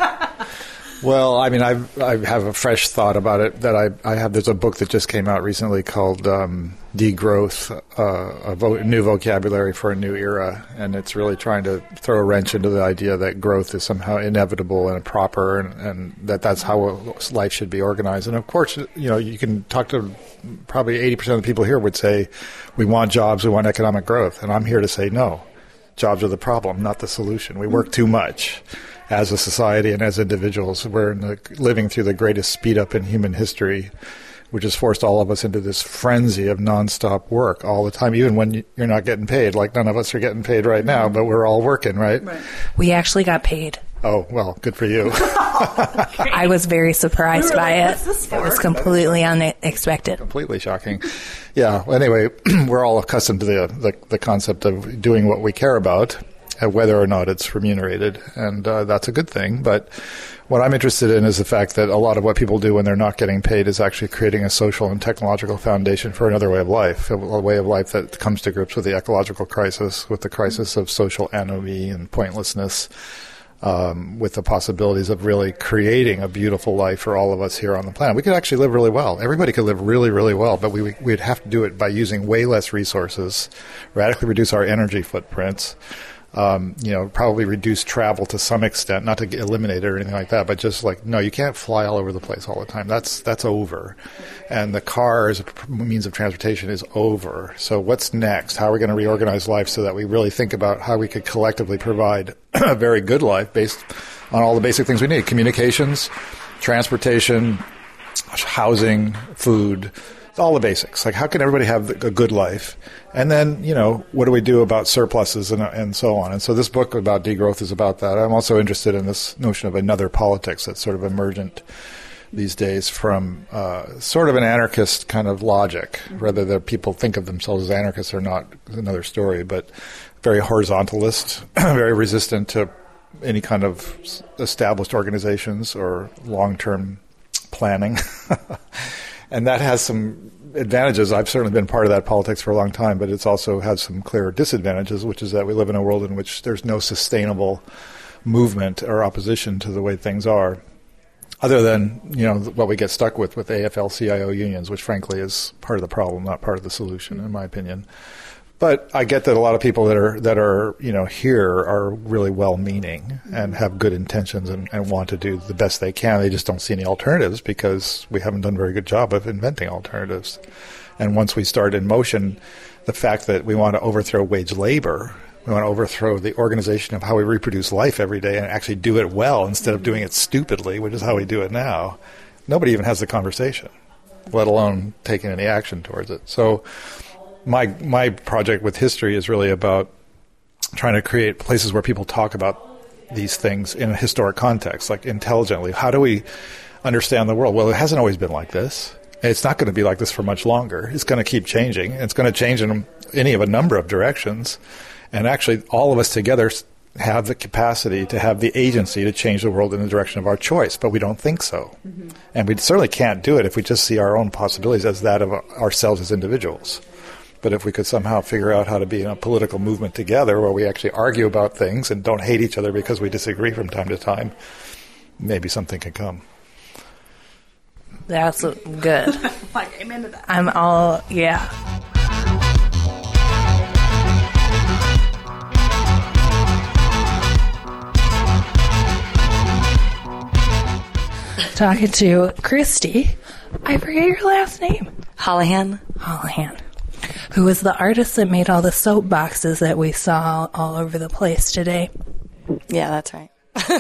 Well, I mean, I I have a fresh thought about it that I, I have. There's a book that just came out recently called um, Degrowth, uh, a vo- new vocabulary for a new era, and it's really trying to throw a wrench into the idea that growth is somehow inevitable and proper, and, and that that's how life should be organized. And of course, you know, you can talk to probably eighty percent of the people here would say we want jobs, we want economic growth, and I'm here to say no. Jobs are the problem, not the solution. We work too much as a society and as individuals. We're in the, living through the greatest speed up in human history, which has forced all of us into this frenzy of nonstop work all the time, even when you're not getting paid. Like none of us are getting paid right now, but we're all working, right? Right. We actually got paid. Oh, well, good for you. I was very surprised by like, it. It was completely unexpected. Completely shocking. Yeah. Well, anyway, we're all accustomed to the, the the concept of doing what we care about, whether or not it's remunerated, and uh, that's a good thing. But what I'm interested in is the fact that a lot of what people do when they're not getting paid is actually creating a social and technological foundation for another way of life, a way of life that comes to grips with the ecological crisis, with the crisis of social anomie and pointlessness, um, with the possibilities of really creating a beautiful life for all of us here on the planet. We could actually live really well. Everybody could live really, really well, but we, we'd have to do it by using way less resources, radically reduce our energy footprints, Um, you know, probably reduce travel to some extent, not to eliminate it or anything like that, but just like, no, you can't fly all over the place all the time. That's that's over. And the car as a means of transportation is over. So what's next? How are we going to reorganize life so that we really think about how we could collectively provide a very good life based on all the basic things we need? Communications, transportation, housing, food, all the basics. Like, how can everybody have a good life? And then, you know, what do we do about surpluses and, and so on? And so this book about degrowth is about that. I'm also interested in this notion of another politics that's sort of emergent these days from uh, sort of an anarchist kind of logic. Whether the people think of themselves as anarchists or not is another story, but very horizontalist, very resistant to any kind of established organizations or long-term planning. And that has some advantages. I've certainly been part of that politics for a long time, but it's also has some clear disadvantages, which is that we live in a world in which there's no sustainable movement or opposition to the way things are, other than, you know, what we get stuck with with A F L C I O unions, which frankly is part of the problem, not part of the solution, in my opinion. But I get that a lot of people that are that are you know here are really well-meaning and have good intentions and, and want to do the best they can. They just don't see any alternatives because we haven't done a very good job of inventing alternatives. And once we start in motion, the fact that we want to overthrow wage labor, we want to overthrow the organization of how we reproduce life every day and actually do it well instead of doing it stupidly, which is how we do it now. Nobody even has the conversation, let alone taking any action towards it. So My my project with history is really about trying to create places where people talk about these things in a historic context, like intelligently. How do we understand the world? Well, it hasn't always been like this. It's not going to be like this for much longer. It's going to keep changing. It's going to change in any of a number of directions. And actually, all of us together have the capacity to have the agency to change the world in the direction of our choice, but we don't think so. Mm-hmm. And we certainly can't do it if we just see our own possibilities as that of ourselves as individuals. But if we could somehow figure out how to be in a political movement together where we actually argue about things and don't hate each other because we disagree from time to time, maybe something can come. That's good. Like, amen to that. I'm all, yeah. Talking to Christy. I forget your last name. Holohan. Holohan. Who was the artist that made all the soap boxes that we saw all over the place today. Yeah, that's right.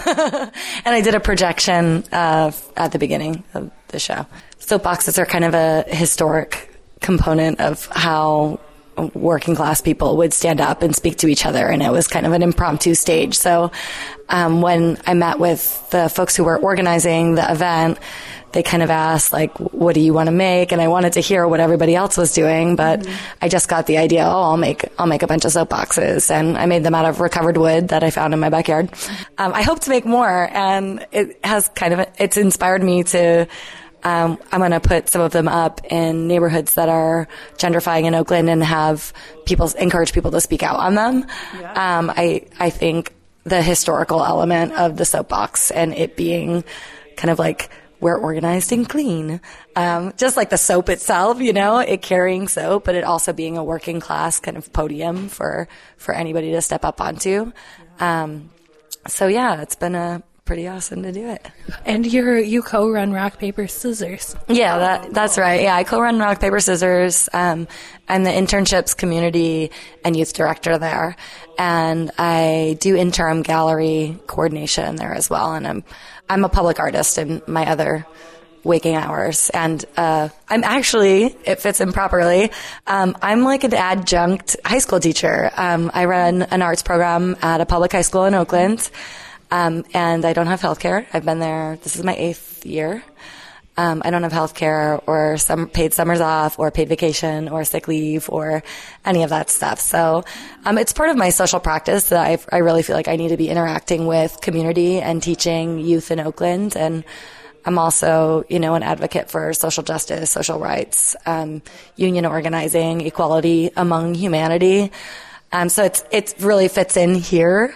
And I did a projection uh, at the beginning of the show. Soapboxes are kind of a historic component of how working class people would stand up and speak to each other, and it was kind of an impromptu stage. So um, when I met with the folks who were organizing the event, they kind of asked, like, what do you want to make? And I wanted to hear what everybody else was doing, but mm-hmm. I just got the idea, oh, I'll make I'll make a bunch of soapboxes. And I made them out of recovered wood that I found in my backyard. Um, I hope to make more, and it has kind of, it's inspired me to, um, I'm going to put some of them up in neighborhoods that are gentrifying in Oakland and have people, encourage people to speak out on them. Yeah. Um, I, I think the historical element of the soapbox and it being kind of like, we're organized and clean. Um, just like the soap itself, you know, it carrying soap, but it also being a working class kind of podium for, for anybody to step up onto. Um, so yeah, it's been a pretty awesome to do it. And you're, you co-run Rock, Paper, Scissors. Yeah, that, that's right. Yeah, I co-run Rock, Paper, Scissors. Um, I'm the internships community and youth director there. And I do interim gallery coordination there as well. And I'm, I'm a public artist in my other waking hours. And, uh, I'm actually, it fits in properly. Um, I'm like an adjunct high school teacher. Um, I run an arts program at a public high school in Oakland. Um, and I don't have health care. I've been there, this is my eighth year. Um, I don't have health care or some paid summers off or paid vacation or sick leave or any of that stuff. So, um, it's part of my social practice that I, I really feel like I need to be interacting with community and teaching youth in Oakland. And I'm also, you know, an advocate for social justice, social rights, um, union organizing, equality among humanity. Um, so it's, it really fits in here.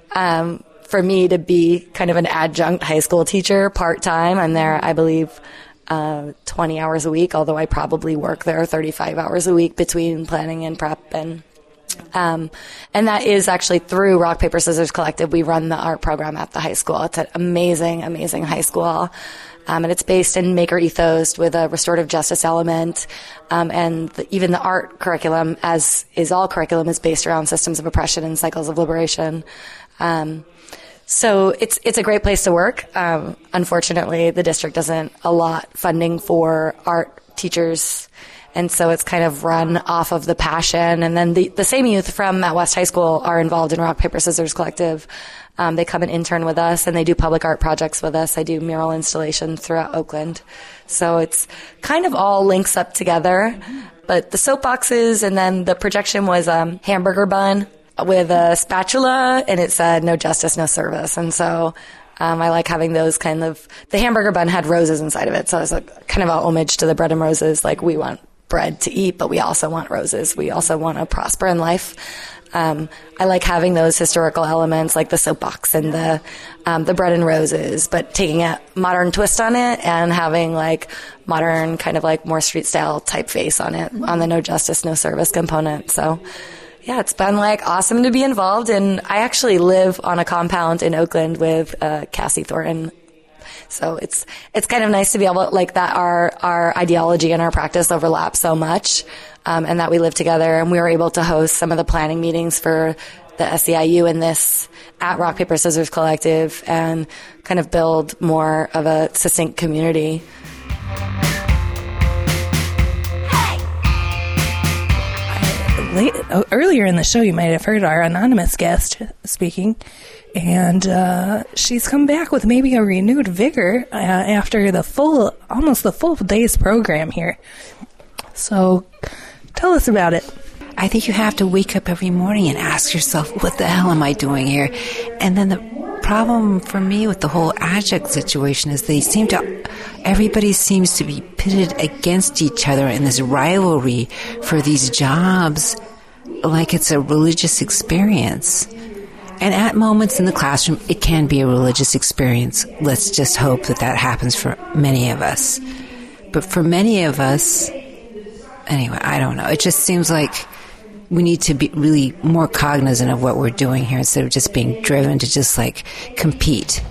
Um, for me to be kind of an adjunct high school teacher part-time. I'm there, I believe, uh, twenty hours a week, although I probably work there thirty-five hours a week between planning and prep. And, um, and that is actually through Rock, Paper, Scissors Collective. We run the art program at the high school. It's an amazing, amazing high school. Um, and it's based in maker ethos with a restorative justice element. Um, and the, even the art curriculum, as is all curriculum, is based around systems of oppression and cycles of liberation. Um, So it's it's a great place to work. Um, unfortunately, the district doesn't allot funding for art teachers, and so it's kind of run off of the passion. And then the, the same youth from Matt West High School are involved in Rock, Paper, Scissors Collective. Um, they come and intern with us, and they do public art projects with us. I do mural installations throughout Oakland. So it's kind of all links up together. But the soapboxes and then the projection was um, hamburger bun with a spatula, and it said no justice, no service. And so um, I like having those kind of, the hamburger bun had roses inside of it, so it's like kind of a homage to the bread and roses. Like, we want bread to eat, but we also want roses. We also want to prosper in life. Um, I like having those historical elements like the soapbox and the um, the bread and roses, but taking a modern twist on it and having like modern kind of like more street style typeface on it, on the no justice, no service component. So yeah, it's been like awesome to be involved. And I actually live on a compound in Oakland with uh, Cassie Thornton. So it's it's kind of nice to be able, like, that our our ideology and our practice overlap so much, um, and that we live together. And we were able to host some of the planning meetings for the S E I U and this at Rock, Paper, Scissors Collective, and kind of build more of a succinct community. late, oh, earlier in the show, you might have heard our anonymous guest speaking, and uh, she's come back with maybe a renewed vigor uh, after the full, almost the full day's program here. So, tell us about it. I think you have to wake up every morning and ask yourself, what the hell am I doing here? And then the problem for me with the whole adjunct situation is they seem to, everybody seems to be pitted against each other in this rivalry for these jobs like it's a religious experience. And at moments in the classroom, it can be a religious experience. Let's just hope that that happens for many of us. But for many of us, anyway, I don't know. It just seems like we need to be really more cognizant of what we're doing here instead of just being driven to just like compete.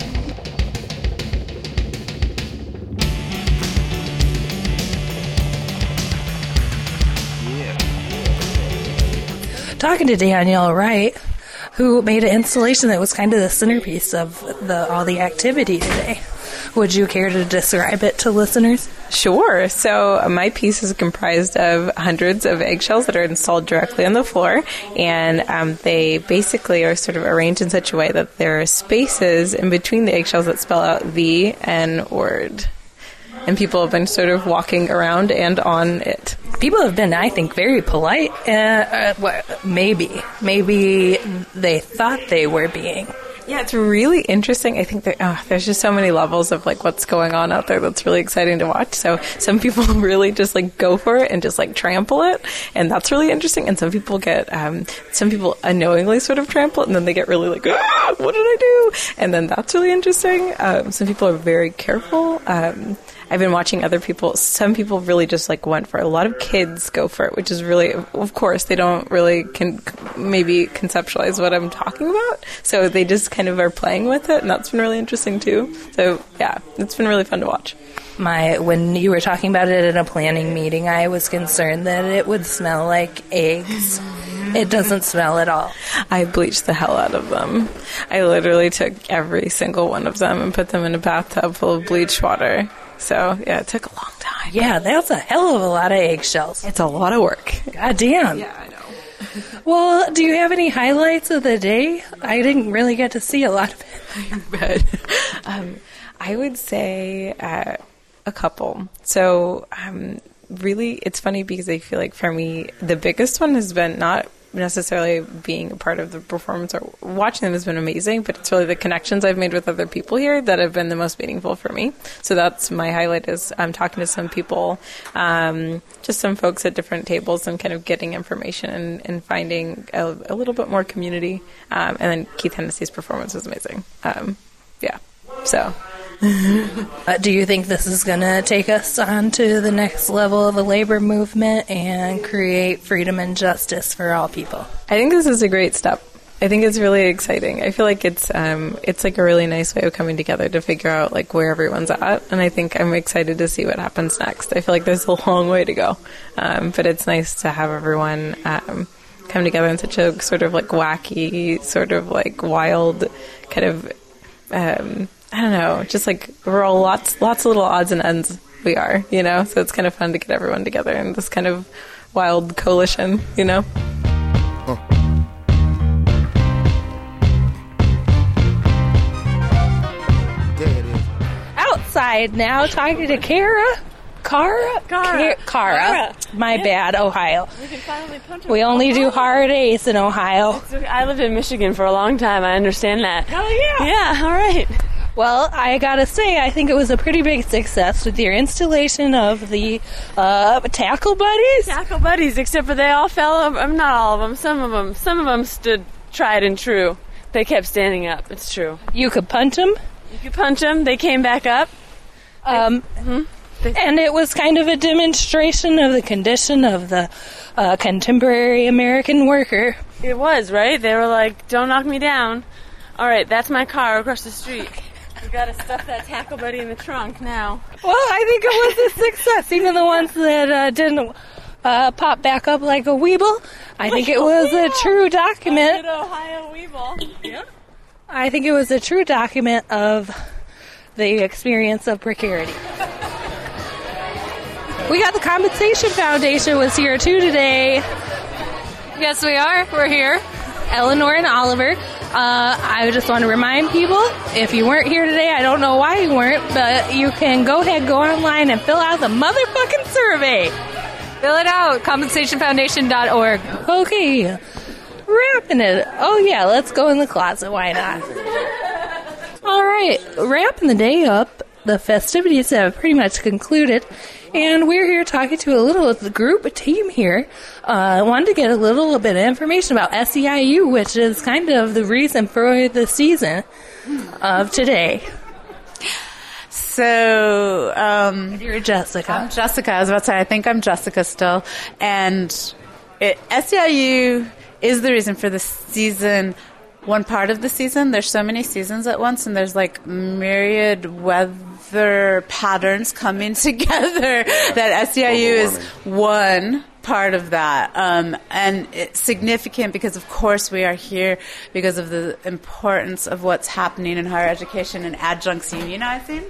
Talking to Danielle Wright, who made an installation that was kind of the centerpiece of the all the activity today. Would you care to describe it to listeners? Sure. So my piece is comprised of hundreds of eggshells that are installed directly on the floor, and um, they basically are sort of arranged in such a way that there are spaces in between the eggshells that spell out the N-word. And people have been sort of walking around and on it. People have been, I think, very polite. Uh, uh, what, maybe. Maybe they thought they were being. Yeah, it's really interesting. I think that oh, there's just so many levels of like what's going on out there that's really exciting to watch. So some people really just like go for it and just like trample it, and that's really interesting. And some people get, um, some people unknowingly sort of trample it, and then they get really like, ah, what did I do? And then that's really interesting. Um, some people are very careful. Um, I've been watching other people. Some people really just like went for it. A lot of kids go for it, which is really, of course, they don't really can maybe conceptualize what I'm talking about. So they just kind of are playing with it, and that's been really interesting too. So yeah, it's been really fun to watch. My when you were talking about it at a planning meeting, I was concerned that it would smell like eggs. It doesn't smell at all. I bleached the hell out of them. I literally took every single one of them and put them in a bathtub full of bleach water. So, yeah, it took a long time. Yeah, that's a hell of a lot of eggshells. It's a lot of work. God damn. Yeah, I know. Well, do you have any highlights of the day? I didn't really get to see a lot of it. But, um, I would say uh, a couple. So, um, really, it's funny because I feel like for me, the biggest one has been not necessarily being a part of the performance or watching them has been amazing, but it's really the connections I've made with other people here that have been the most meaningful for me. So that's my highlight is I'm talking to some people, um, just some folks at different tables and kind of getting information and, and finding a, a little bit more community. Um, and then Keith Hennessy's performance was amazing. Um, yeah. So... uh, do you think this is going to take us on to the next level of the labor movement and create freedom and justice for all people? I think this is a great step. I think it's really exciting. I feel like it's um, it's like a really nice way of coming together to figure out like where everyone's at, and I think I'm excited to see what happens next. I feel like there's a long way to go, um, but it's nice to have everyone um, come together in such a sort of like wacky, sort of like wild kind of. Um, I don't know, just like we're all lots, lots of little odds and ends we are, you know, so it's kind of fun to get everyone together in this kind of wild coalition, you know. Oh. There it is. Outside now, talking to Kara. Kara? Kara. Ka- Kara. Kara. My yeah. bad, Ohio. We can finally punch We only do hard A's in Ohio. Okay. I lived in Michigan for a long time. I understand that. Oh, yeah. Yeah, all right. Well, I gotta say, I think it was a pretty big success with your installation of the uh, tackle buddies. Tackle buddies, except for they all fell over. Um, not all of them. Some of them. Some of them stood tried and true. They kept standing up. It's true. You could punch them. You could punch them. They came back up. Um, mm-hmm. And it was kind of a demonstration of the condition of the uh, contemporary American worker. It was, right? They were like, "Don't knock me down." All right, that's my car across the street. We gotta stuff that tackle buddy in the trunk now. Well, I think it was a success. Even the ones that uh, didn't uh, pop back up like a weeble, I think it was a true document. Ohio weeble. Yep. I think it was a true document of the experience of precarity. We got the Compensation Foundation was here too today. Yes, we are. We're here. Eleanor and Oliver. Uh, I just want to remind people, if you weren't here today, I don't know why you weren't, but you can go ahead, go online, and fill out the motherfucking survey. Fill it out. compensation foundation dot org. Okay. Wrapping it. Oh, yeah, let's go in the closet. Why not? All right. Wrapping the day up. The festivities have pretty much concluded. And we're here talking to a little of the group, a team here. I uh, wanted to get a little bit of information about S E I U, which is kind of the reason for the season of today. So, um... You're Jessica. I'm Jessica. I was about to say, I think I'm Jessica still. And it, S E I U is the reason for the season... One part of the season. There's so many seasons at once, and there's like myriad weather patterns coming together that S E I U is one part of that. Um, and it's significant because, of course, we are here because of the importance of what's happening in higher education and adjuncts unionizing.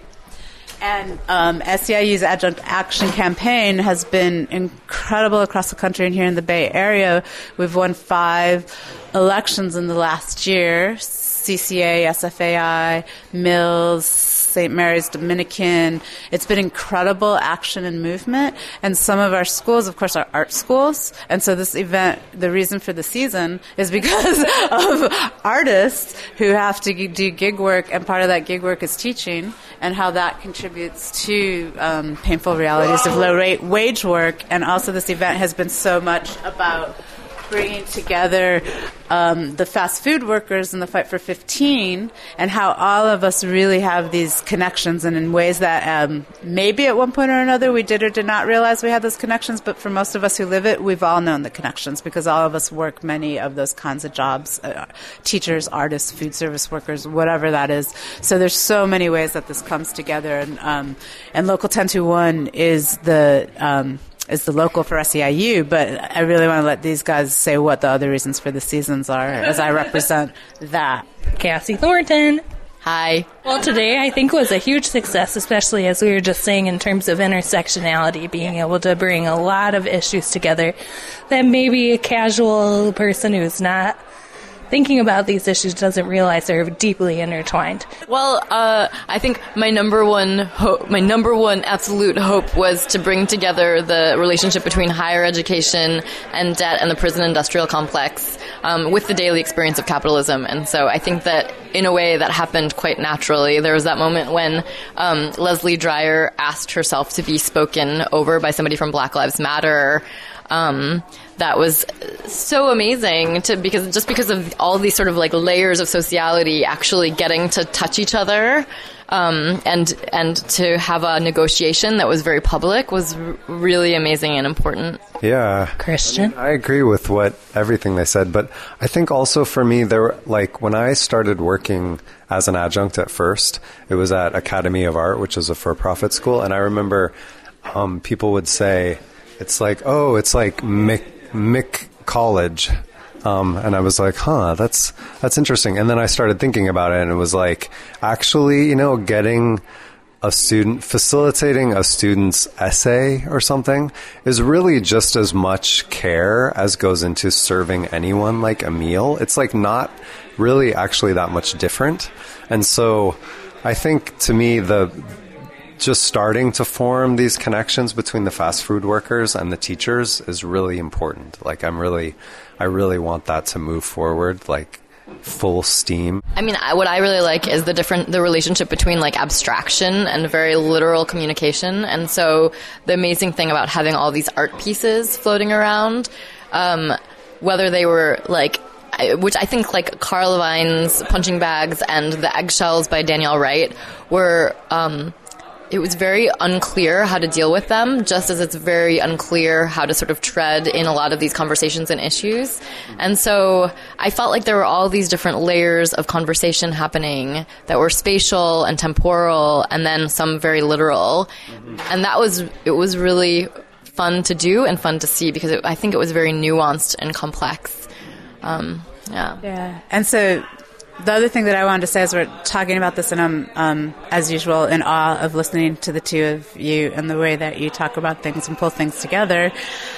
And um, S E I U's Adjunct Action Campaign has been incredible across the country and here in the Bay Area. We've won five elections in the last year. C C A, S F A I, Mills, Saint Mary's Dominican. It's been incredible action and movement. And some of our schools, of course, are art schools. And so this event, the reason for the season is because of artists who have to do gig work. And part of that gig work is teaching and how that contributes to um, painful realities of low rate wage work. And also this event has been so much about bringing together um, the fast food workers in the Fight for fifteen, and how all of us really have these connections, and in ways that um, maybe at one point or another we did or did not realize we had those connections, but for most of us who live it, we've all known the connections because all of us work many of those kinds of jobs, uh, teachers, artists, food service workers, whatever that is. So there's so many ways that this comes together, and, um, and Local ten twenty-one is the... Um, is the local for S E I U, but I really want to let these guys say what the other reasons for the seasons are as I represent that. Cassie Thornton. Hi. Well, today I think was a huge success, especially as we were just saying in terms of intersectionality, being able to bring a lot of issues together that maybe a casual person who's not thinking about these issues doesn't realize they're deeply intertwined. Well, uh, I think my number one hope, my number one absolute hope was to bring together the relationship between higher education and debt and the prison industrial complex um, with the daily experience of capitalism. And so I think that in a way that happened quite naturally. There was that moment when um, Leslie Dreyer asked herself to be spoken over by somebody from Black Lives Matter. Um, that was so amazing to, because just because of all these sort of like layers of sociality actually getting to touch each other, um, and, and to have a negotiation that was very public was r- really amazing and important. Yeah. Christian? I agree with what, everything they said, but I think also for me, there were, like, when I started working as an adjunct at first, it was at Academy of Art, which is a for-profit school, and I remember, um, people would say, it's like, oh, it's like Mick, Mick College. Um, and I was like, huh, that's, that's interesting. And then I started thinking about it, and it was like, actually, you know, getting a student, facilitating a student's essay or something is really just as much care as goes into serving anyone like a meal. It's like not really actually that much different. And so I think to me, the, just starting to form these connections between the fast food workers and the teachers is really important. Like, I'm really, I really want that to move forward, like, full steam. I mean, I, what I really like is the different, the relationship between, like, abstraction and very literal communication. And so the amazing thing about having all these art pieces floating around, um, whether they were, like, which I think, like, Carl Levine's Punching Bags and The Eggshells by Danielle Wright were, um, it was very unclear how to deal with them, just as it's very unclear how to sort of tread in a lot of these conversations and issues. And so I felt like there were all these different layers of conversation happening that were spatial and temporal, and then some very literal. And that was, it was really fun to do and fun to see, because it, I think it was very nuanced and complex. Um, yeah. Yeah. And so the other thing that I wanted to say as we're talking about this, and I'm, um, as usual, in awe of listening to the two of you and the way that you talk about things and pull things together.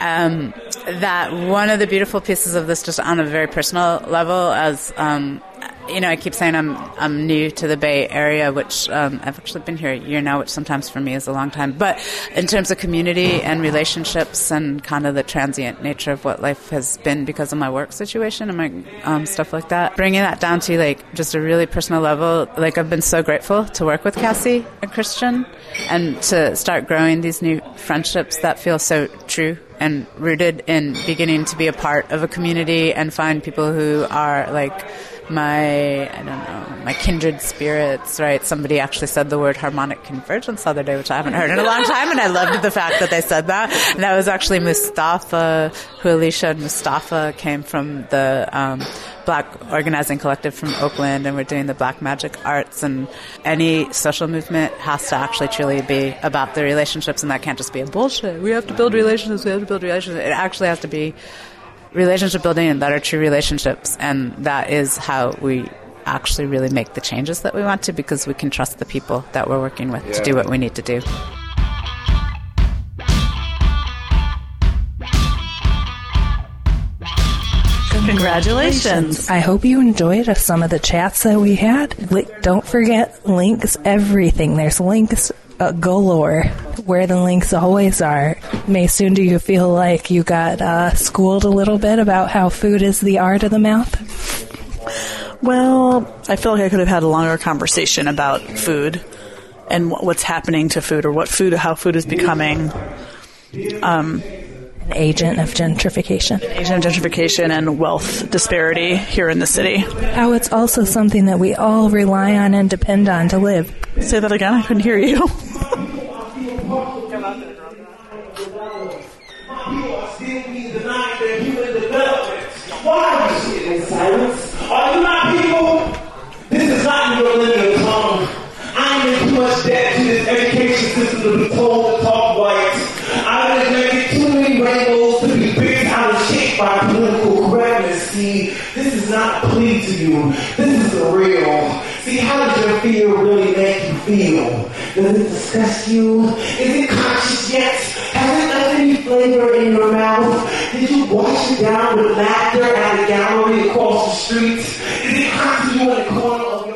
um, that one of the beautiful pieces of this, just on a very personal level, as um, you know, I keep saying I'm I'm new to the Bay Area, which um, I've actually been here a year now, which sometimes for me is a long time. But in terms of community and relationships and kind of the transient nature of what life has been because of my work situation and my um, stuff like that, bringing that down to like just a really personal level, like I've been so grateful to work with Cassie and Christian and to start growing these new friendships that feel so true and rooted in beginning to be a part of a community and find people who are like my, I don't know, my kindred spirits, right? Somebody actually said the word harmonic convergence the other day, which I haven't heard in a long time, and I loved the fact that they said that. And that was actually Mustafa, who Alicia and Mustafa came from the um, Black Organizing Collective from Oakland, and we're doing the Black Magic Arts, and any social movement has to actually truly be about the relationships, and that can't just be a bullshit. We have to build relationships, we have to build relationships. It actually has to be relationship building and that are true relationships, and that is how we actually really make the changes that we want to, because we can trust the people that we're working with yeah. to do what we need to do. Congratulations. I hope you enjoyed some of the chats that we had. Don't forget links, everything. There's links uh, galore, where the links always are. Maysoon, do you feel like you got uh, schooled a little bit about how food is the art of the mouth? Well, I feel like I could have had a longer conversation about food and what's happening to food, or what food, how food is becoming um, an agent of gentrification. Agent of gentrification and wealth disparity here in the city. How it's also something that we all rely on and depend on to live. Say that again, I couldn't hear you. Why are you sitting in silence? Are you not people? This is not your linear tongue. I'm in too much debt to this education system to be told to talk white. I've neglected too many rainbows to be picked out of shape by political correctness. See, this is not a plea to you. This is a real. See, how does your fear really make you feel? Does it disgust you? Is it conscious yet? Has it left any flavor in your mouth? Did you wash it down with laughter at a gallery across the street? Is it hot to you in the corner of your